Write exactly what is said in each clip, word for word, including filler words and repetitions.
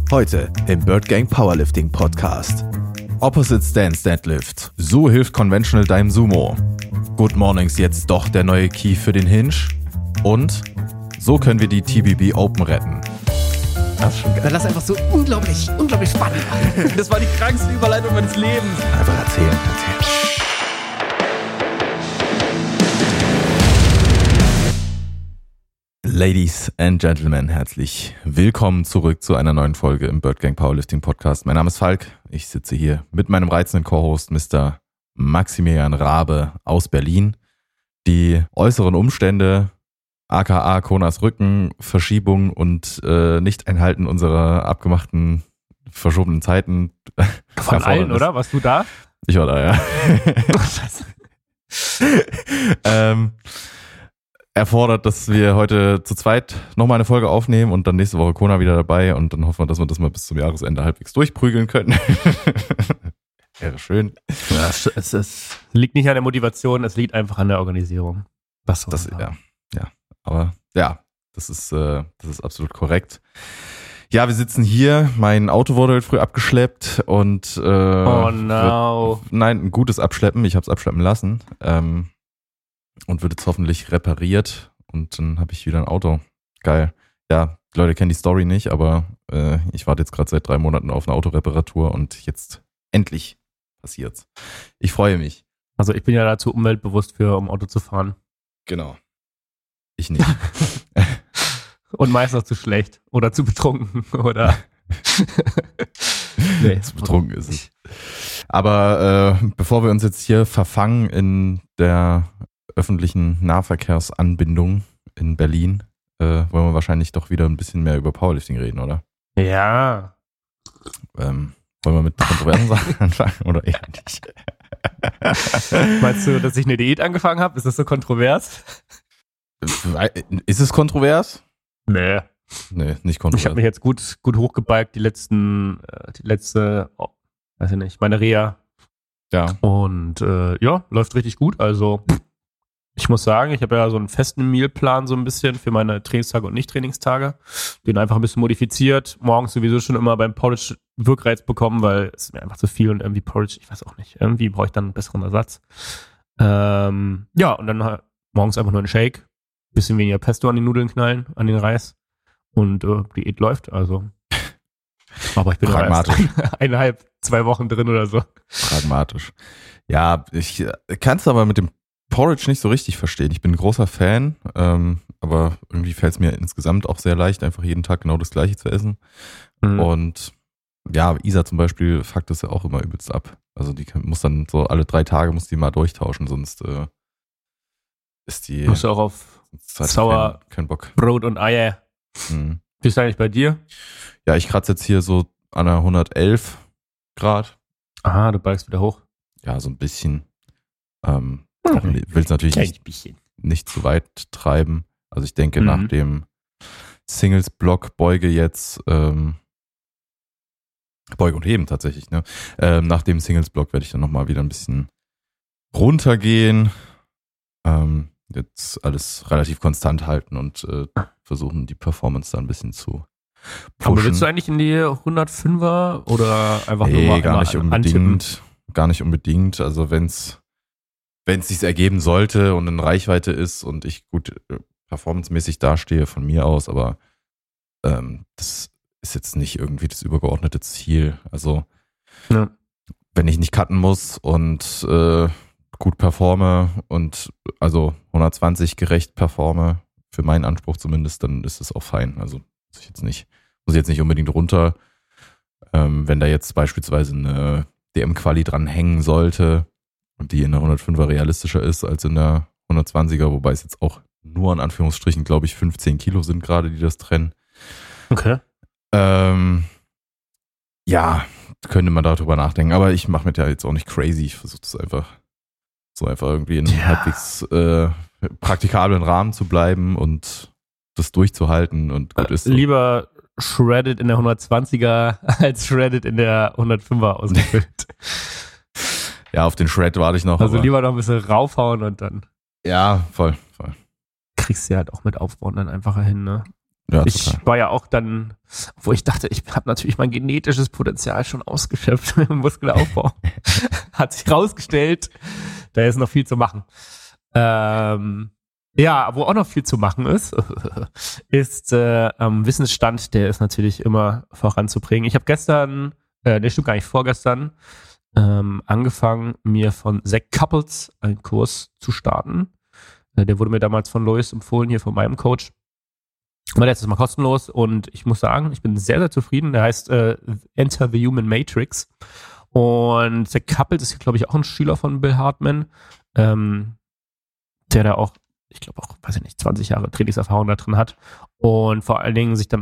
Heute im Bird Gang Powerlifting Podcast. Opposite Stance Deadlift. So hilft Conventional deinem Sumo. Good Mornings jetzt doch der neue Key für den Hinge. Und so können wir die T B B Open retten. Das ist schon geil. Das ist einfach so unglaublich, unglaublich spannend. Das war die krankste Überleitung meines Lebens. Einfach erzählen, erzählen. Ladies and Gentlemen, herzlich willkommen zurück zu einer neuen Folge im Bird Gang Powerlifting Podcast. Mein Name ist Falk. Ich sitze hier mit meinem reizenden Co-Host Mister Maximilian Rabe aus Berlin. Die äußeren Umstände, aka Konas Rücken, Verschiebung und äh, Nicht-Einhalten unserer abgemachten, verschobenen Zeiten. Von allen, oder? Warst du da? Ich war da, ja. Oh, Scheiße. ähm, erfordert, dass wir heute zu zweit nochmal eine Folge aufnehmen und dann nächste Woche Kona wieder dabei und dann hoffen wir, dass wir das mal bis zum Jahresende halbwegs durchprügeln können. Wäre schön. Ja, es, es liegt nicht an der Motivation, es liegt einfach an der Organisierung. Was soll Das, man ja, sagen? ja, aber ja, das ist, äh, das ist absolut korrekt. Ja, wir sitzen hier, mein Auto wurde heute früh abgeschleppt und äh, Oh no. Wird, nein, ein gutes Abschleppen, ich habe es abschleppen lassen. Ähm, Und wird jetzt hoffentlich repariert und dann habe ich wieder ein Auto. Geil. Ja, die Leute kennen die Story nicht, aber äh, ich warte jetzt gerade seit drei Monaten auf eine Autoreparatur und jetzt endlich passiert's. Ich freue mich. Also ich bin ja dazu umweltbewusst für, um Auto zu fahren. Genau. Ich nicht. Und meistens zu schlecht oder zu betrunken oder nee, zu betrunken ist es. Aber äh, bevor wir uns jetzt hier verfangen in der öffentlichen Nahverkehrsanbindung in Berlin, äh, wollen wir wahrscheinlich doch wieder ein bisschen mehr über Powerlifting reden, oder? Ja. Ähm, wollen wir mit kontroversen Sachen anfangen oder eher nicht? Meinst du, dass ich eine Diät angefangen habe? Ist das so kontrovers? Ist es kontrovers? Nee. Nee, nicht Ich kontrovers. habe mich jetzt gut, gut hochgebiked, die letzten, äh, die letzte, oh, weiß ich nicht, meine Reha. Ja. Und äh, ja, läuft richtig gut. Also ich muss sagen, ich habe ja so einen festen Mealplan so ein bisschen für meine Trainingstage und Nicht-Trainingstage. Den einfach ein bisschen modifiziert. Morgens sowieso schon immer beim Porridge Wirkreiz bekommen, weil es ist mir einfach zu viel und irgendwie Porridge, ich weiß auch nicht, irgendwie brauche ich dann einen besseren Ersatz. Ähm, ja, und dann halt morgens einfach nur einen Shake, bisschen weniger Pesto an die Nudeln knallen, an den Reis und äh, Diät läuft, also. Aber ich bin Pragmatisch. erst eineinhalb, zwei Wochen drin oder so. Pragmatisch. Ja, ich kann es aber mit dem Porridge nicht so richtig verstehen. Ich bin ein großer Fan, ähm, aber irgendwie fällt es mir insgesamt auch sehr leicht, einfach jeden Tag genau das Gleiche zu essen. Mhm. Und ja, Isa zum Beispiel fuckt das ja auch immer übelst ab. Also die kann, muss dann so alle drei Tage muss die mal durchtauschen, sonst äh, ist die Musst du auch auf sonst hat die Sauer- kein, kein Bock. Brot und Eier. Mhm. Wie ist eigentlich bei dir? Ja, ich kratze jetzt hier so an der hundertelf Grad. Aha, du bikest wieder hoch. Ja, so ein bisschen. Ähm, will es natürlich nicht, bisschen. nicht zu weit treiben. Also ich denke, Mhm. nach dem Singles-Block Beuge jetzt, ähm, Beuge und Heben tatsächlich, ne? Ähm, nach dem Singles-Block werde ich dann nochmal wieder ein bisschen runtergehen. Ähm, jetzt alles relativ konstant halten und äh, versuchen, die Performance da ein bisschen zu Aber pushen. willst du eigentlich in die hundertfünfer oder einfach nur Nee, mal gar immer nicht an- unbedingt. Gar nicht unbedingt. Also wenn's wenn es sich ergeben sollte und in Reichweite ist und ich gut äh, performancemäßig dastehe von mir aus, aber ähm, das ist jetzt nicht irgendwie das übergeordnete Ziel. Also Ja. wenn ich nicht cutten muss und äh, gut performe und also hundertzwanzig gerecht performe, für meinen Anspruch zumindest, dann ist es auch fein. Also muss ich jetzt nicht, muss ich jetzt nicht unbedingt runter. Ähm, wenn da jetzt beispielsweise eine D M-Quali dran hängen sollte und die in der hundertfünfer realistischer ist als in der hundertzwanziger, wobei es jetzt auch nur in Anführungsstrichen, glaube ich, fünfzehn Kilo sind gerade, die das trennen. Okay. Ähm, ja, könnte man darüber nachdenken, aber ich mache mir ja jetzt auch nicht crazy. Ich versuche das einfach so einfach irgendwie in einem Ja. halbwegs äh, praktikablen Rahmen zu bleiben und das durchzuhalten und gut ist so. Lieber shredded in der hundertzwanziger als shredded in der hundertfünfer ausgefüllt. Ja, auf den Shred warte ich noch. Also aber, lieber noch ein bisschen raufhauen und dann ja, voll, voll. kriegst du ja halt auch mit Aufbauen dann einfacher hin, ne? Ja, ich total. war ja auch dann, wo ich dachte, ich habe natürlich mein genetisches Potenzial schon ausgeschöpft im Muskelaufbau. Hat sich rausgestellt, da ist noch viel zu machen. Ähm, ja, wo auch noch viel zu machen ist, ist äh, am Wissensstand, der ist natürlich immer voranzubringen. Ich habe gestern, äh, nee, stimmt gar nicht, vorgestern, ähm, angefangen, mir von Zach Couples einen Kurs zu starten. Äh, der wurde mir damals von Lois empfohlen, hier von meinem Coach. War letztes Mal kostenlos und ich muss sagen, ich bin sehr, sehr zufrieden. Der heißt äh, Enter the Human Matrix. Und Zach Couples ist, glaube ich, auch ein Schüler von Bill Hartman, ähm, der da auch, ich glaube auch, weiß ich nicht, zwanzig Jahre Trainingserfahrung da drin hat. Und vor allen Dingen sich dann,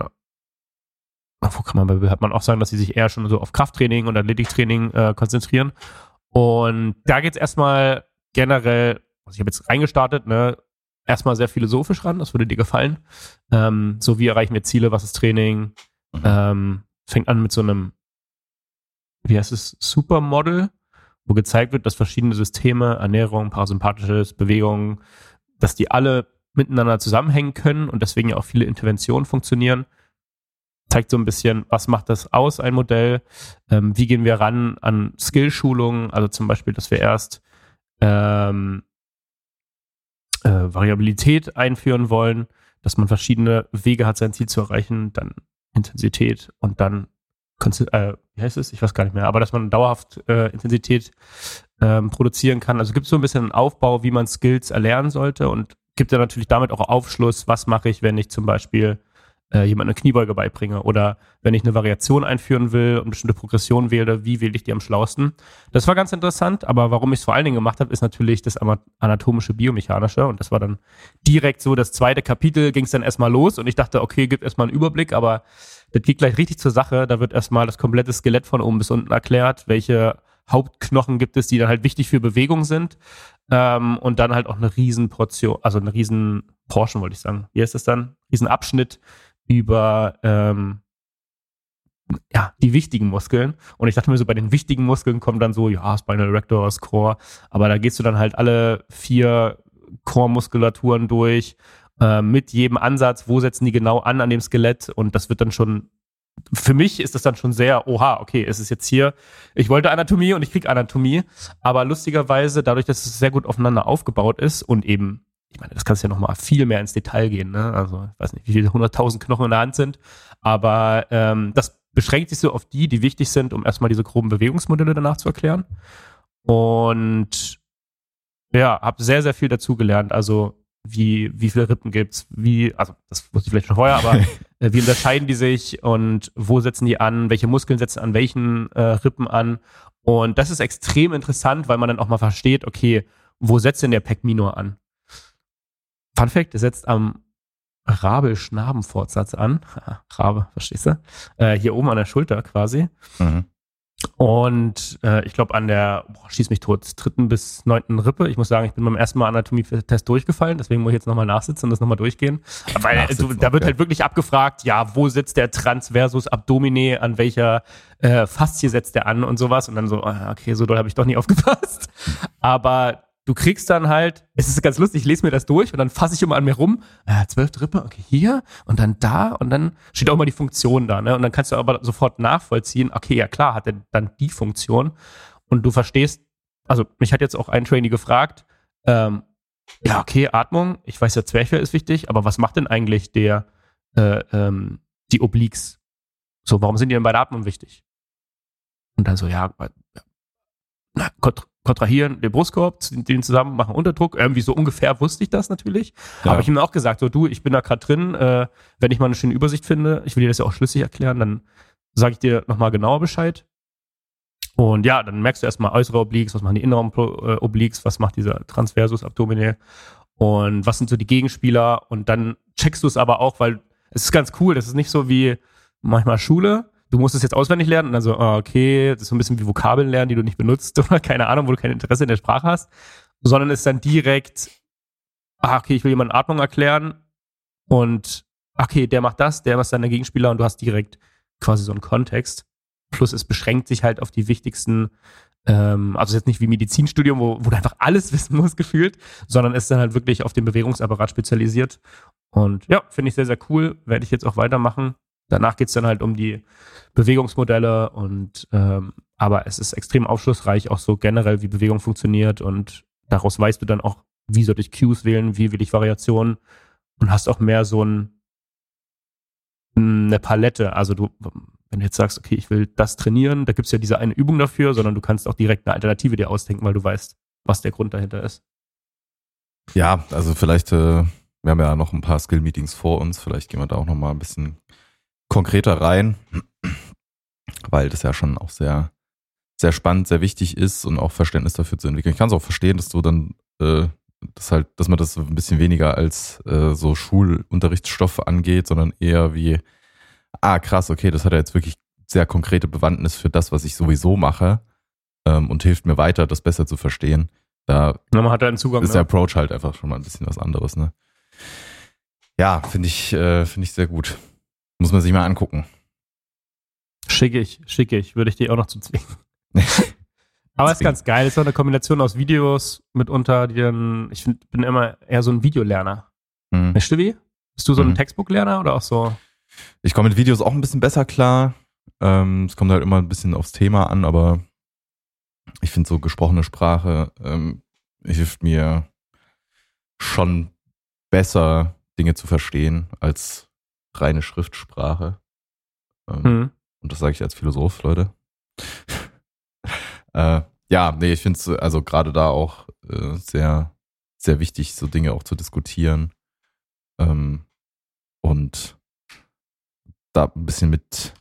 wo kann man bei Bill Hartman auch sagen, dass sie sich eher schon so auf Krafttraining und Athletiktraining äh, konzentrieren. Und da geht es erstmal generell, also ich habe jetzt reingestartet, ne, erstmal sehr philosophisch ran, das würde dir gefallen. Ähm, so, wie erreichen wir Ziele, was ist Training? Mhm. Ähm, fängt an mit so einem, wie heißt es, Supermodel, wo gezeigt wird, dass verschiedene Systeme, Ernährung, Parasympathisches, Bewegung, dass die alle miteinander zusammenhängen können und deswegen ja auch viele Interventionen funktionieren. Zeigt so ein bisschen, was macht das aus, ein Modell? Ähm, wie gehen wir ran an Skillschulungen? Also zum Beispiel, dass wir erst ähm, Äh, Variabilität einführen wollen, dass man verschiedene Wege hat, sein Ziel zu erreichen, dann Intensität und dann, äh, wie heißt es? Ich weiß gar nicht mehr, aber dass man dauerhaft äh, Intensität ähm, produzieren kann. Also gibt es so ein bisschen einen Aufbau, wie man Skills erlernen sollte und gibt ja natürlich damit auch Aufschluss, was mache ich, wenn ich zum Beispiel äh, jemand eine Kniebeuge beibringe oder wenn ich eine Variation einführen will und bestimmte Progressionen wähle, wie wähle ich die am schlausten? Das war ganz interessant, aber warum ich es vor allen Dingen gemacht habe, ist natürlich das anatomische, biomechanische und das war dann direkt so, das zweite Kapitel ging es dann erstmal los und ich dachte, okay, gibt erstmal einen Überblick, aber das geht gleich richtig zur Sache, da wird erstmal das komplette Skelett von oben bis unten erklärt, welche Hauptknochen gibt es, die dann halt wichtig für Bewegung sind ähm, und dann halt auch eine riesen Portion, also eine riesen Portion, wollte ich sagen, wie heißt das dann? Riesen Abschnitt über ähm, ja, die wichtigen Muskeln. Und ich dachte mir so, bei den wichtigen Muskeln kommt dann so, ja, Spinal Erector, Core, aber da gehst du dann halt alle vier Core-Muskulaturen durch, äh, mit jedem Ansatz, wo setzen die genau an an dem Skelett und das wird dann schon, für mich ist das dann schon sehr, oha, okay, es ist jetzt hier, ich wollte Anatomie und ich krieg Anatomie, aber lustigerweise, dadurch, dass es sehr gut aufeinander aufgebaut ist und eben, ich meine, das kannst ja nochmal viel mehr ins Detail gehen, ne? Also, ich weiß nicht, wie viele hunderttausend Knochen in der Hand sind, aber ähm, das beschränkt sich so auf die, die wichtig sind, um erstmal diese groben Bewegungsmodelle danach zu erklären. Und ja, habe sehr, sehr viel dazugelernt. Also, wie, wie viele Rippen gibt's, wie, also, das wusste ich vielleicht schon vorher, aber äh, wie unterscheiden die sich und wo setzen die an, welche Muskeln setzen an welchen äh, Rippen an? Und das ist extrem interessant, weil man dann auch mal versteht, okay, wo setzt denn der Pec Minor an? Fun Fact, der setzt am Rabel-Schnabenfortsatz an. Rabe, verstehst du? Äh, hier oben an der Schulter quasi. Mhm. Und äh, ich glaube an der, boah, schieß mich tot, dritten bis neunten Rippe. Ich muss sagen, ich bin beim ersten Mal Anatomie-Test durchgefallen, deswegen muss ich jetzt nochmal nachsitzen und das nochmal durchgehen. Weil nachsitzen, du, da wird okay. halt wirklich abgefragt, ja, wo sitzt der Transversus Abdomine, an welcher äh, Faszie setzt der an und sowas. Und dann so, okay, so doll habe ich doch nie aufgepasst. Aber du kriegst dann halt, es ist ganz lustig, ich lese mir das durch und dann fasse ich immer an mir rum, äh, zwölfte Rippe, okay, hier und dann da und dann steht auch immer die Funktion da, ne? Und dann kannst du aber sofort nachvollziehen, okay, ja klar, hat er dann die Funktion und du verstehst, also mich hat jetzt auch ein Trainee gefragt, ähm, ja, okay, Atmung, ich weiß ja, Zwerchfell ist wichtig, aber was macht denn eigentlich der, äh, ähm, die Obliques? So, warum sind die denn bei der Atmung wichtig? Und dann so, ja, na, Gott, kontrahieren den Brustkorb, den zusammen, machen Unterdruck. Irgendwie so ungefähr wusste ich das natürlich. Ja. Aber ich habe ihm auch gesagt, so du, ich bin da gerade drin, äh, wenn ich mal eine schöne Übersicht finde, ich will dir das ja auch schlüssig erklären, dann sage ich dir nochmal genauer Bescheid. Und ja, dann merkst du erstmal äußere Obliques, was machen die inneren äh, Obliques, was macht dieser Transversus Abdominal und was sind so die Gegenspieler und dann checkst du es aber auch, weil es ist ganz cool, das ist nicht so wie manchmal Schule, du musst es jetzt auswendig lernen und dann so, okay, das ist so ein bisschen wie Vokabeln lernen, die du nicht benutzt oder keine Ahnung, wo du kein Interesse in der Sprache hast, sondern es ist dann direkt, ah, okay, ich will jemanden Atmung erklären und okay, der macht das, der macht seine Gegenspieler und du hast direkt quasi so einen Kontext. Plus es beschränkt sich halt auf die wichtigsten, ähm, also jetzt nicht wie Medizinstudium, wo, wo du einfach alles wissen musst, gefühlt, sondern es ist dann halt wirklich auf den Bewegungsapparat spezialisiert. Und ja, finde ich sehr, sehr cool. Werde ich jetzt auch weitermachen. Danach geht es dann halt um die Bewegungsmodelle und ähm, aber es ist extrem aufschlussreich, auch so generell, wie Bewegung funktioniert und daraus weißt du dann auch, wie soll ich Cues wählen, wie will ich Variationen und hast auch mehr so ein, eine Palette. Also du, wenn du jetzt sagst, okay, ich will das trainieren, da gibt es ja diese eine Übung dafür, sondern du kannst auch direkt eine Alternative dir ausdenken, weil du weißt, was der Grund dahinter ist. Ja, also vielleicht, äh, wir haben ja noch ein paar Skill-Meetings vor uns, vielleicht gehen wir da auch noch mal ein bisschen konkreter rein, weil das ja schon auch sehr, sehr spannend, sehr wichtig ist und auch Verständnis dafür zu entwickeln. Ich kann es auch verstehen, dass du dann, äh, das halt, dass man das ein bisschen weniger als äh, so Schulunterrichtsstoff angeht, sondern eher wie, ah krass, okay, das hat ja jetzt wirklich sehr konkrete Bewandtnis für das, was ich sowieso mache ähm, und hilft mir weiter, das besser zu verstehen. Da ja, man hat da einen Zugang, ist ne? der Approach halt einfach schon mal ein bisschen was anderes, ne? Ja, finde ich, äh, finde ich sehr gut. Muss man sich mal angucken. Schicke ich, schicke ich. Würde ich dir auch noch zu zwingen. Aber es ist ganz geil. Es ist auch eine Kombination aus Videos mitunter, die dann, ich find, bin immer eher so ein Videolerner. Mhm. Weißt du wie? Bist du so ein Mhm. Textbook-Lerner oder auch so? Ich komme mit Videos auch ein bisschen besser klar. Ähm, es kommt halt immer ein bisschen aufs Thema an, aber ich finde so gesprochene Sprache ähm, hilft mir schon besser, Dinge zu verstehen als reine Schriftsprache. Ähm, Mhm. Und das sage ich als Philosoph, Leute. äh, ja, nee, ich finde es also gerade da auch äh, sehr, sehr wichtig, so Dinge auch zu diskutieren. Ähm, und da ein bisschen mit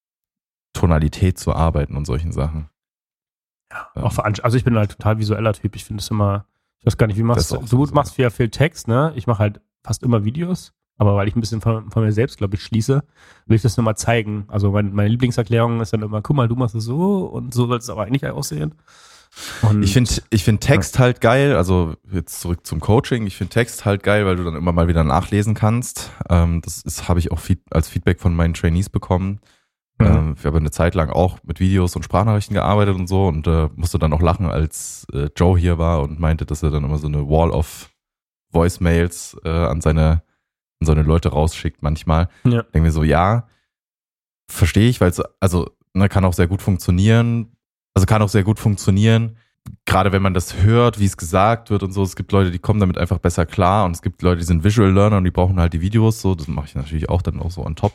Tonalität zu arbeiten und solchen Sachen. Ja, Ähm, auch veransch- also ich bin halt total visueller Typ. Ich finde es immer, ich weiß gar nicht, wie machst Das du. ist auch Du so. machst ja viel Text, ne? Ich mache halt fast immer Videos, aber weil ich ein bisschen von, von mir selbst, glaube ich, schließe, will ich das nur mal zeigen. Also mein, meine Lieblingserklärung ist dann immer, guck mal, du machst es so und so soll es aber eigentlich aussehen. Und Ich finde ich find Text halt geil, also jetzt zurück zum Coaching, ich finde Text halt geil, weil du dann immer mal wieder nachlesen kannst. Ähm, das ist habe ich auch feed, als Feedback von meinen Trainees bekommen. Mhm. Ähm, ich habe eine Zeit lang auch mit Videos und Sprachnachrichten gearbeitet und so und äh, musste dann auch lachen, als äh, Joe hier war und meinte, dass er dann immer so eine Wall of Voicemails äh, an seine an seine Leute rausschickt manchmal. Ja. Denke mir so, ja, verstehe ich, weil es also ne, kann auch sehr gut funktionieren. Also kann auch sehr gut funktionieren, gerade wenn man das hört, wie es gesagt wird und so. Es gibt Leute, die kommen damit einfach besser klar und es gibt Leute, die sind Visual Learner und die brauchen halt die Videos so. Das mache ich natürlich auch dann auch so on top.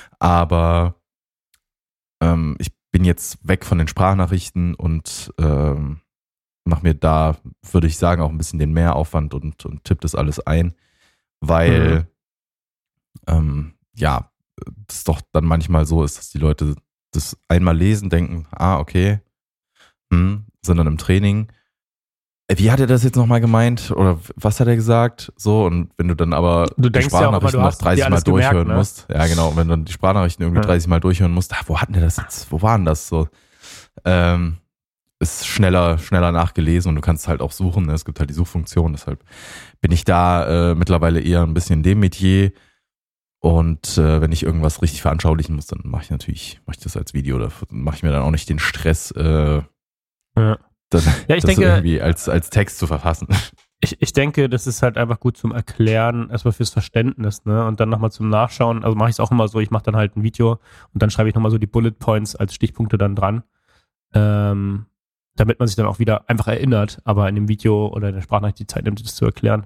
Aber ähm, ich bin jetzt weg von den Sprachnachrichten und ähm, mache mir da, würde ich sagen, auch ein bisschen den Mehraufwand und, und tippe das alles ein, weil Mhm. ähm, ja, das doch dann manchmal so ist, dass die Leute das einmal lesen, denken, ah, okay, hm, sind dann im Training. Äh, Wie hat er das jetzt nochmal gemeint? Oder was hat er gesagt? So, und wenn du dann aber Du die denkst ja auch immer, Sprachnachrichten du noch hast dir dreißig Mal alles gemerkt, durchhören ne? musst. Ja, genau. Und wenn du dann die Sprachnachrichten irgendwie Ja. dreißig Mal durchhören musst, ah, wo hatten wir das jetzt? Wo waren das so? Ähm, ist schneller, schneller nachgelesen und du kannst halt auch suchen. Ne? Es gibt halt die Suchfunktion. Deshalb bin ich da äh, mittlerweile eher ein bisschen in dem Metier. Und äh, wenn ich irgendwas richtig veranschaulichen muss, dann mache ich natürlich, mache ich das als Video. Da mache ich mir dann auch nicht den Stress, äh, Ja. dann, Ja, ich das denke- irgendwie als, als Text zu verfassen. Ich, ich denke, das ist halt einfach gut zum Erklären, erstmal fürs Verständnis, ne? Und dann nochmal zum Nachschauen. Also mache ich es auch immer so, ich mache dann halt ein Video und dann schreibe ich nochmal so die Bullet Points als Stichpunkte dann dran. Ähm, damit man sich dann auch wieder einfach erinnert, aber in dem Video oder in der Sprachnachricht die Zeit nimmt, das zu erklären.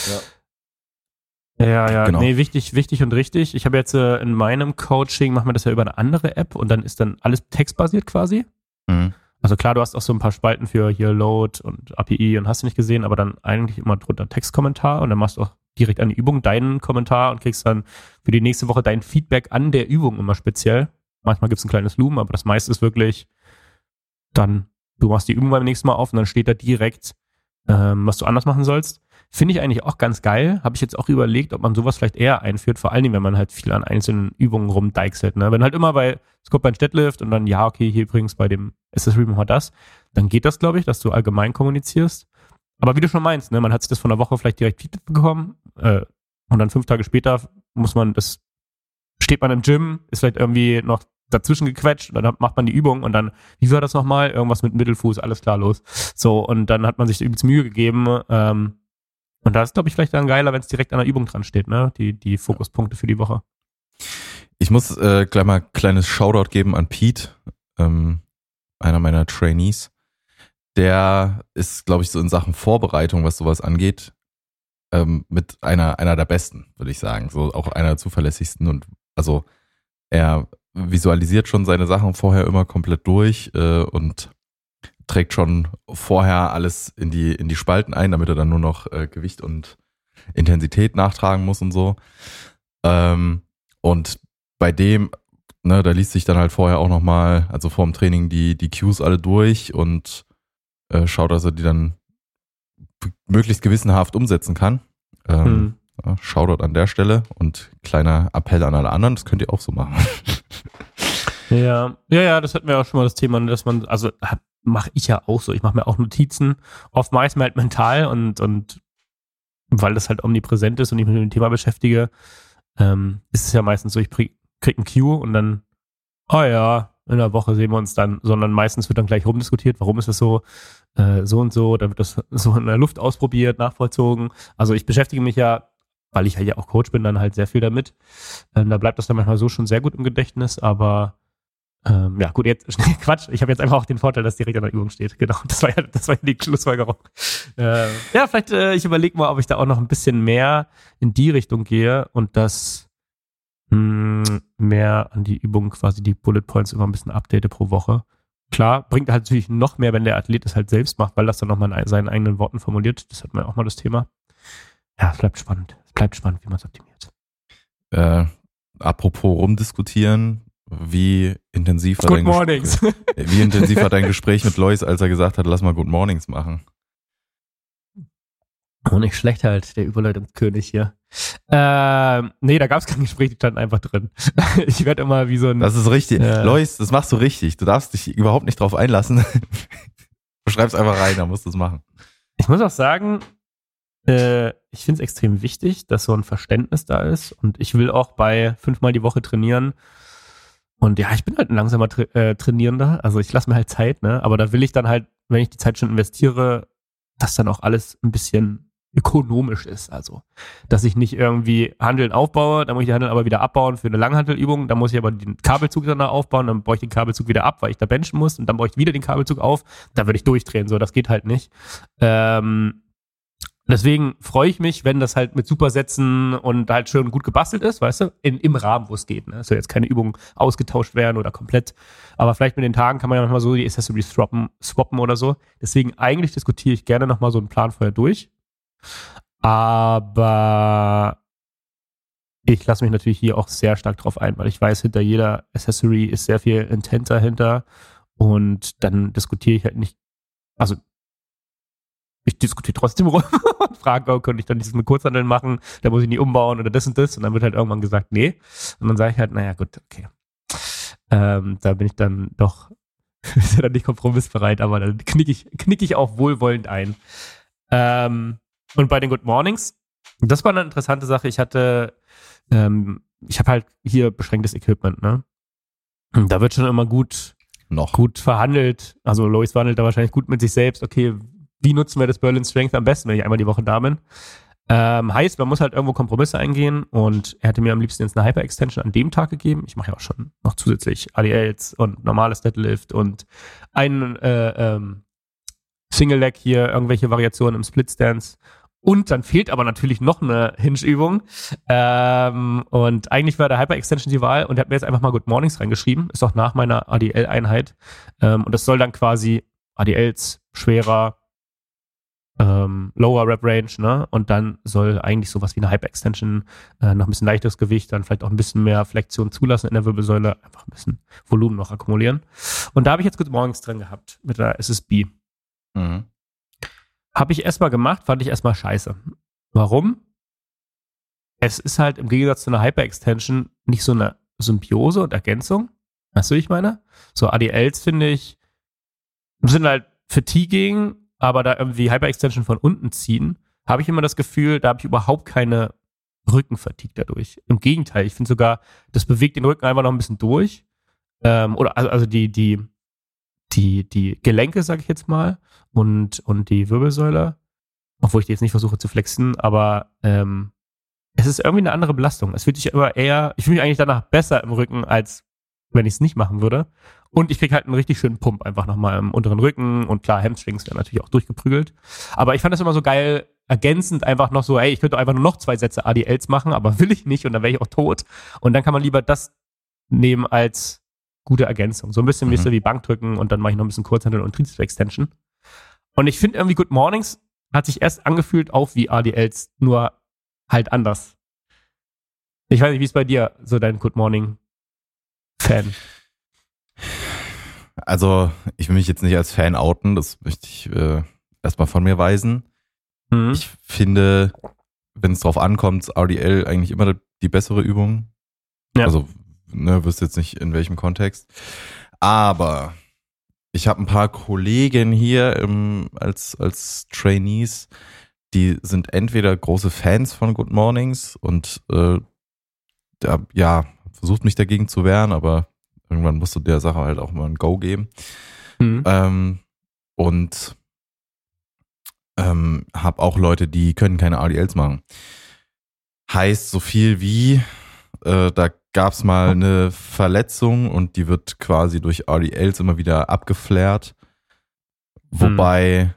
Ja, ja, ja. Genau. Nee, wichtig, wichtig und richtig. Ich habe jetzt äh, in meinem Coaching, machen wir das ja über eine andere App und dann ist dann alles textbasiert quasi. Mhm. Also klar, du hast auch so ein paar Spalten für hier Load und A P I und hast du nicht gesehen, aber dann eigentlich immer drunter Textkommentar und dann machst du auch direkt an die Übung deinen Kommentar und kriegst dann für die nächste Woche dein Feedback an der Übung immer speziell. Manchmal gibt es ein kleines Loom, aber das meiste ist wirklich dann, du machst die Übung beim nächsten Mal auf und dann steht da direkt, ähm, was du anders machen sollst. Finde ich eigentlich auch ganz geil. Habe ich jetzt auch überlegt, ob man sowas vielleicht eher einführt, vor allen Dingen, wenn man halt viel an einzelnen Übungen rumdeichselt. Ne? Wenn halt immer bei Squat, Bench, Deadlift und dann, ja, okay, hier übrigens bei dem Accessory machen wir das, dann geht das, glaube ich, dass du allgemein kommunizierst. Aber wie du schon meinst, ne, man hat sich das von einer Woche vielleicht direkt Feedback bekommen äh, und dann fünf Tage später muss man das, steht man im Gym, ist vielleicht irgendwie noch dazwischen gequetscht und dann macht man die Übung und dann, wie war das nochmal? Irgendwas mit Mittelfuß, alles klar, los. So, und dann hat man sich übelst Mühe gegeben, ähm, Und da ist, glaube ich, vielleicht dann geiler, wenn es direkt an der Übung dran steht, ne? Die, die Fokuspunkte für die Woche. Ich muss äh, gleich mal ein kleines Shoutout geben an Pete, ähm, einer meiner Trainees. Der ist, glaube ich, so in Sachen Vorbereitung, was sowas angeht, ähm, mit einer einer der Besten, würde ich sagen. So auch einer der zuverlässigsten. Und also er visualisiert schon seine Sachen vorher immer komplett durch äh, und trägt schon vorher alles in die in die Spalten ein, damit er dann nur noch äh, Gewicht und Intensität nachtragen muss und so. Ähm, und bei dem, ne, da liest sich dann halt vorher auch nochmal, also vor dem Training, die, die Cues alle durch und äh, schaut, dass er die dann möglichst gewissenhaft umsetzen kann. Ähm, hm. ja, Shoutout an der Stelle und kleiner Appell an alle anderen, das könnt ihr auch so machen. Ja, ja, ja, das hatten wir auch schon mal das Thema, dass man, also mache ich ja auch so, ich mache mir auch Notizen, oft mache ich es mir halt mental und, und weil das halt omnipräsent ist und ich mich mit dem Thema beschäftige, ähm, ist es ja meistens so, ich krieg ein Cue und dann, oh ja, in der Woche sehen wir uns dann, sondern meistens wird dann gleich rumdiskutiert, warum ist das so, äh, so und so, da wird das so in der Luft ausprobiert, nachvollzogen. Also ich beschäftige mich ja, weil ich ja auch Coach bin, dann halt sehr viel damit. Ähm, da bleibt das dann manchmal so schon sehr gut im Gedächtnis, aber ähm, ja gut, jetzt, Quatsch, ich habe jetzt einfach auch den Vorteil, dass direkt an der Übung steht, genau, das war ja, das war ja die Schlussfolgerung. Äh, ja, vielleicht, äh, ich überlege mal, ob ich da auch noch ein bisschen mehr in die Richtung gehe und das mehr an die Übung quasi die Bullet Points immer ein bisschen update pro Woche. Klar, bringt halt natürlich noch mehr, wenn der Athlet es halt selbst macht, weil das dann nochmal in seinen eigenen Worten formuliert. Das hat man auch mal das Thema. Ja, es bleibt spannend. Es bleibt spannend, wie man es optimiert. Äh, apropos rumdiskutieren, wie intensiv war Good dein Mornings. Gespräch, wie intensiv war dein Gespräch mit Lois, als er gesagt hat, lass mal Good Mornings machen? Oh, nicht schlecht halt, der Überleitungskönig hier. Ähm, nee, da gab es kein Gespräch, die standen einfach drin. Ich werde immer wie so ein... Das ist richtig. Äh, Lois, das machst du richtig. Du darfst dich überhaupt nicht drauf einlassen. Du schreibst einfach rein, dann musst du es machen. Ich muss auch sagen, äh, ich finde es extrem wichtig, dass so ein Verständnis da ist. Und ich will auch bei fünfmal die Woche trainieren. Und ja, ich bin halt ein langsamer Tra- äh, Trainierender. Also ich lasse mir halt Zeit, ne? Aber da will ich dann halt, wenn ich die Zeit schon investiere, dass dann auch alles ein bisschen ökonomisch ist, also dass ich nicht irgendwie Hanteln aufbaue, dann muss ich die Hanteln aber wieder abbauen für eine Langhantelübung, dann muss ich aber den Kabelzug dann aufbauen, dann baue ich den Kabelzug wieder ab, weil ich da benchen muss und dann baue ich wieder den Kabelzug auf, dann würde ich durchdrehen, so, das geht halt nicht. Ähm, deswegen freue ich mich, wenn das halt mit Supersätzen und halt schön gut gebastelt ist, weißt du, in, im Rahmen, wo es geht, ne? Es soll jetzt keine Übungen ausgetauscht werden oder komplett, aber vielleicht mit den Tagen kann man ja manchmal so die Accessories swappen, swappen oder so, deswegen eigentlich diskutiere ich gerne nochmal so einen Plan vorher durch. Aber ich lasse mich natürlich hier auch sehr stark drauf ein, weil ich weiß, hinter jeder Accessory ist sehr viel Intent dahinter und dann diskutiere ich halt nicht, also ich diskutiere trotzdem rum und frage, oh, könnte ich dann dieses mit Kurzhanteln machen, da muss ich nie umbauen oder das und das und dann wird halt irgendwann gesagt, nee. Und dann sage ich halt, naja gut, okay. Ähm, da bin ich dann doch, ist ja dann nicht kompromissbereit, aber dann knicke ich, knick ich auch wohlwollend ein. Ähm, Und bei den Good Mornings, das war eine interessante Sache. Ich hatte, ähm, ich habe halt hier beschränktes Equipment, ne? Und da wird schon immer gut, noch gut verhandelt. Also Lois verhandelt da wahrscheinlich gut mit sich selbst. Okay, wie nutzen wir das Berlin Strength am besten, wenn ich einmal die Woche da bin? Ähm, heißt, man muss halt irgendwo Kompromisse eingehen und er hatte mir am liebsten jetzt eine Hyper-Extension an dem Tag gegeben. Ich mache ja auch schon noch zusätzlich A D Ls und normales Deadlift und einen äh, ähm, Single Leg hier, irgendwelche Variationen im Split Stance. Und dann fehlt aber natürlich noch eine Hinge-Übung. Ähm, und eigentlich war der Hyper-Extension die Wahl und er hat mir jetzt einfach mal Good Mornings reingeschrieben. Ist auch nach meiner A D L-Einheit. Ähm, und das soll dann quasi A D Ls schwerer, ähm, Lower Rep Range, ne? Und dann soll eigentlich sowas wie eine Hyper-Extension, äh, noch ein bisschen leichteres Gewicht, dann vielleicht auch ein bisschen mehr Flexion zulassen in der Wirbelsäule, einfach ein bisschen Volumen noch akkumulieren. Und da habe ich jetzt Good Mornings drin gehabt mit der S S B. Mhm. Habe ich erstmal gemacht, fand ich erstmal scheiße. Warum? Es ist halt im Gegensatz zu einer Hyper-Extension nicht so eine Symbiose und Ergänzung. Weißt du, wie ich meine? So A D Ls, finde ich, sind halt Fatiguing, aber da irgendwie Hyper-Extension von unten ziehen, habe ich immer das Gefühl, da habe ich überhaupt keine Rückenfatigue dadurch. Im Gegenteil, ich finde sogar, das bewegt den Rücken einfach noch ein bisschen durch. Ähm, oder also, also die, die, die, die Gelenke, sag ich jetzt mal, und, und die Wirbelsäule. obwohl ich die jetzt nicht versuche zu flexen, aber ähm, es ist irgendwie eine andere Belastung. Es fühlt sich immer eher, ich fühle mich eigentlich danach besser im Rücken, als wenn ich es nicht machen würde. Und ich kriege halt einen richtig schönen Pump einfach nochmal im unteren Rücken. Und klar, Hamstrings werden natürlich auch durchgeprügelt. Aber ich fand das immer so geil, ergänzend einfach noch so, ey, ich könnte einfach nur noch zwei Sätze A D Ls machen, aber will ich nicht und dann wäre ich auch tot. Und dann kann man lieber das nehmen als gute Ergänzung. So ein bisschen Mhm. wie Bankdrücken und dann mache ich noch ein bisschen Kurzhandel und Trizep-Extension. Und ich finde irgendwie Good Mornings hat sich erst angefühlt auch wie A D Ls, nur halt anders. Ich weiß nicht, wie ist bei dir so dein Good Morning Fan? Also, ich will mich jetzt nicht als Fan outen, das möchte ich äh, erstmal von mir weisen. Mhm. Ich finde, wenn es drauf ankommt, ist R D L eigentlich immer die bessere Übung. Ja. Also, ne, wüsste jetzt nicht in welchem Kontext. Aber ich habe ein paar Kollegen hier im, als, als Trainees, die sind entweder große Fans von Good Mornings und äh, da, ja, versucht mich dagegen zu wehren, aber irgendwann musst du der Sache halt auch mal ein Go geben. Mhm. Ähm, und ähm, habe auch Leute, die können keine R D Ls machen. Heißt so viel wie, äh, da gab es mal eine Verletzung und die wird quasi durch R D Ls immer wieder abgeflärt. Wobei,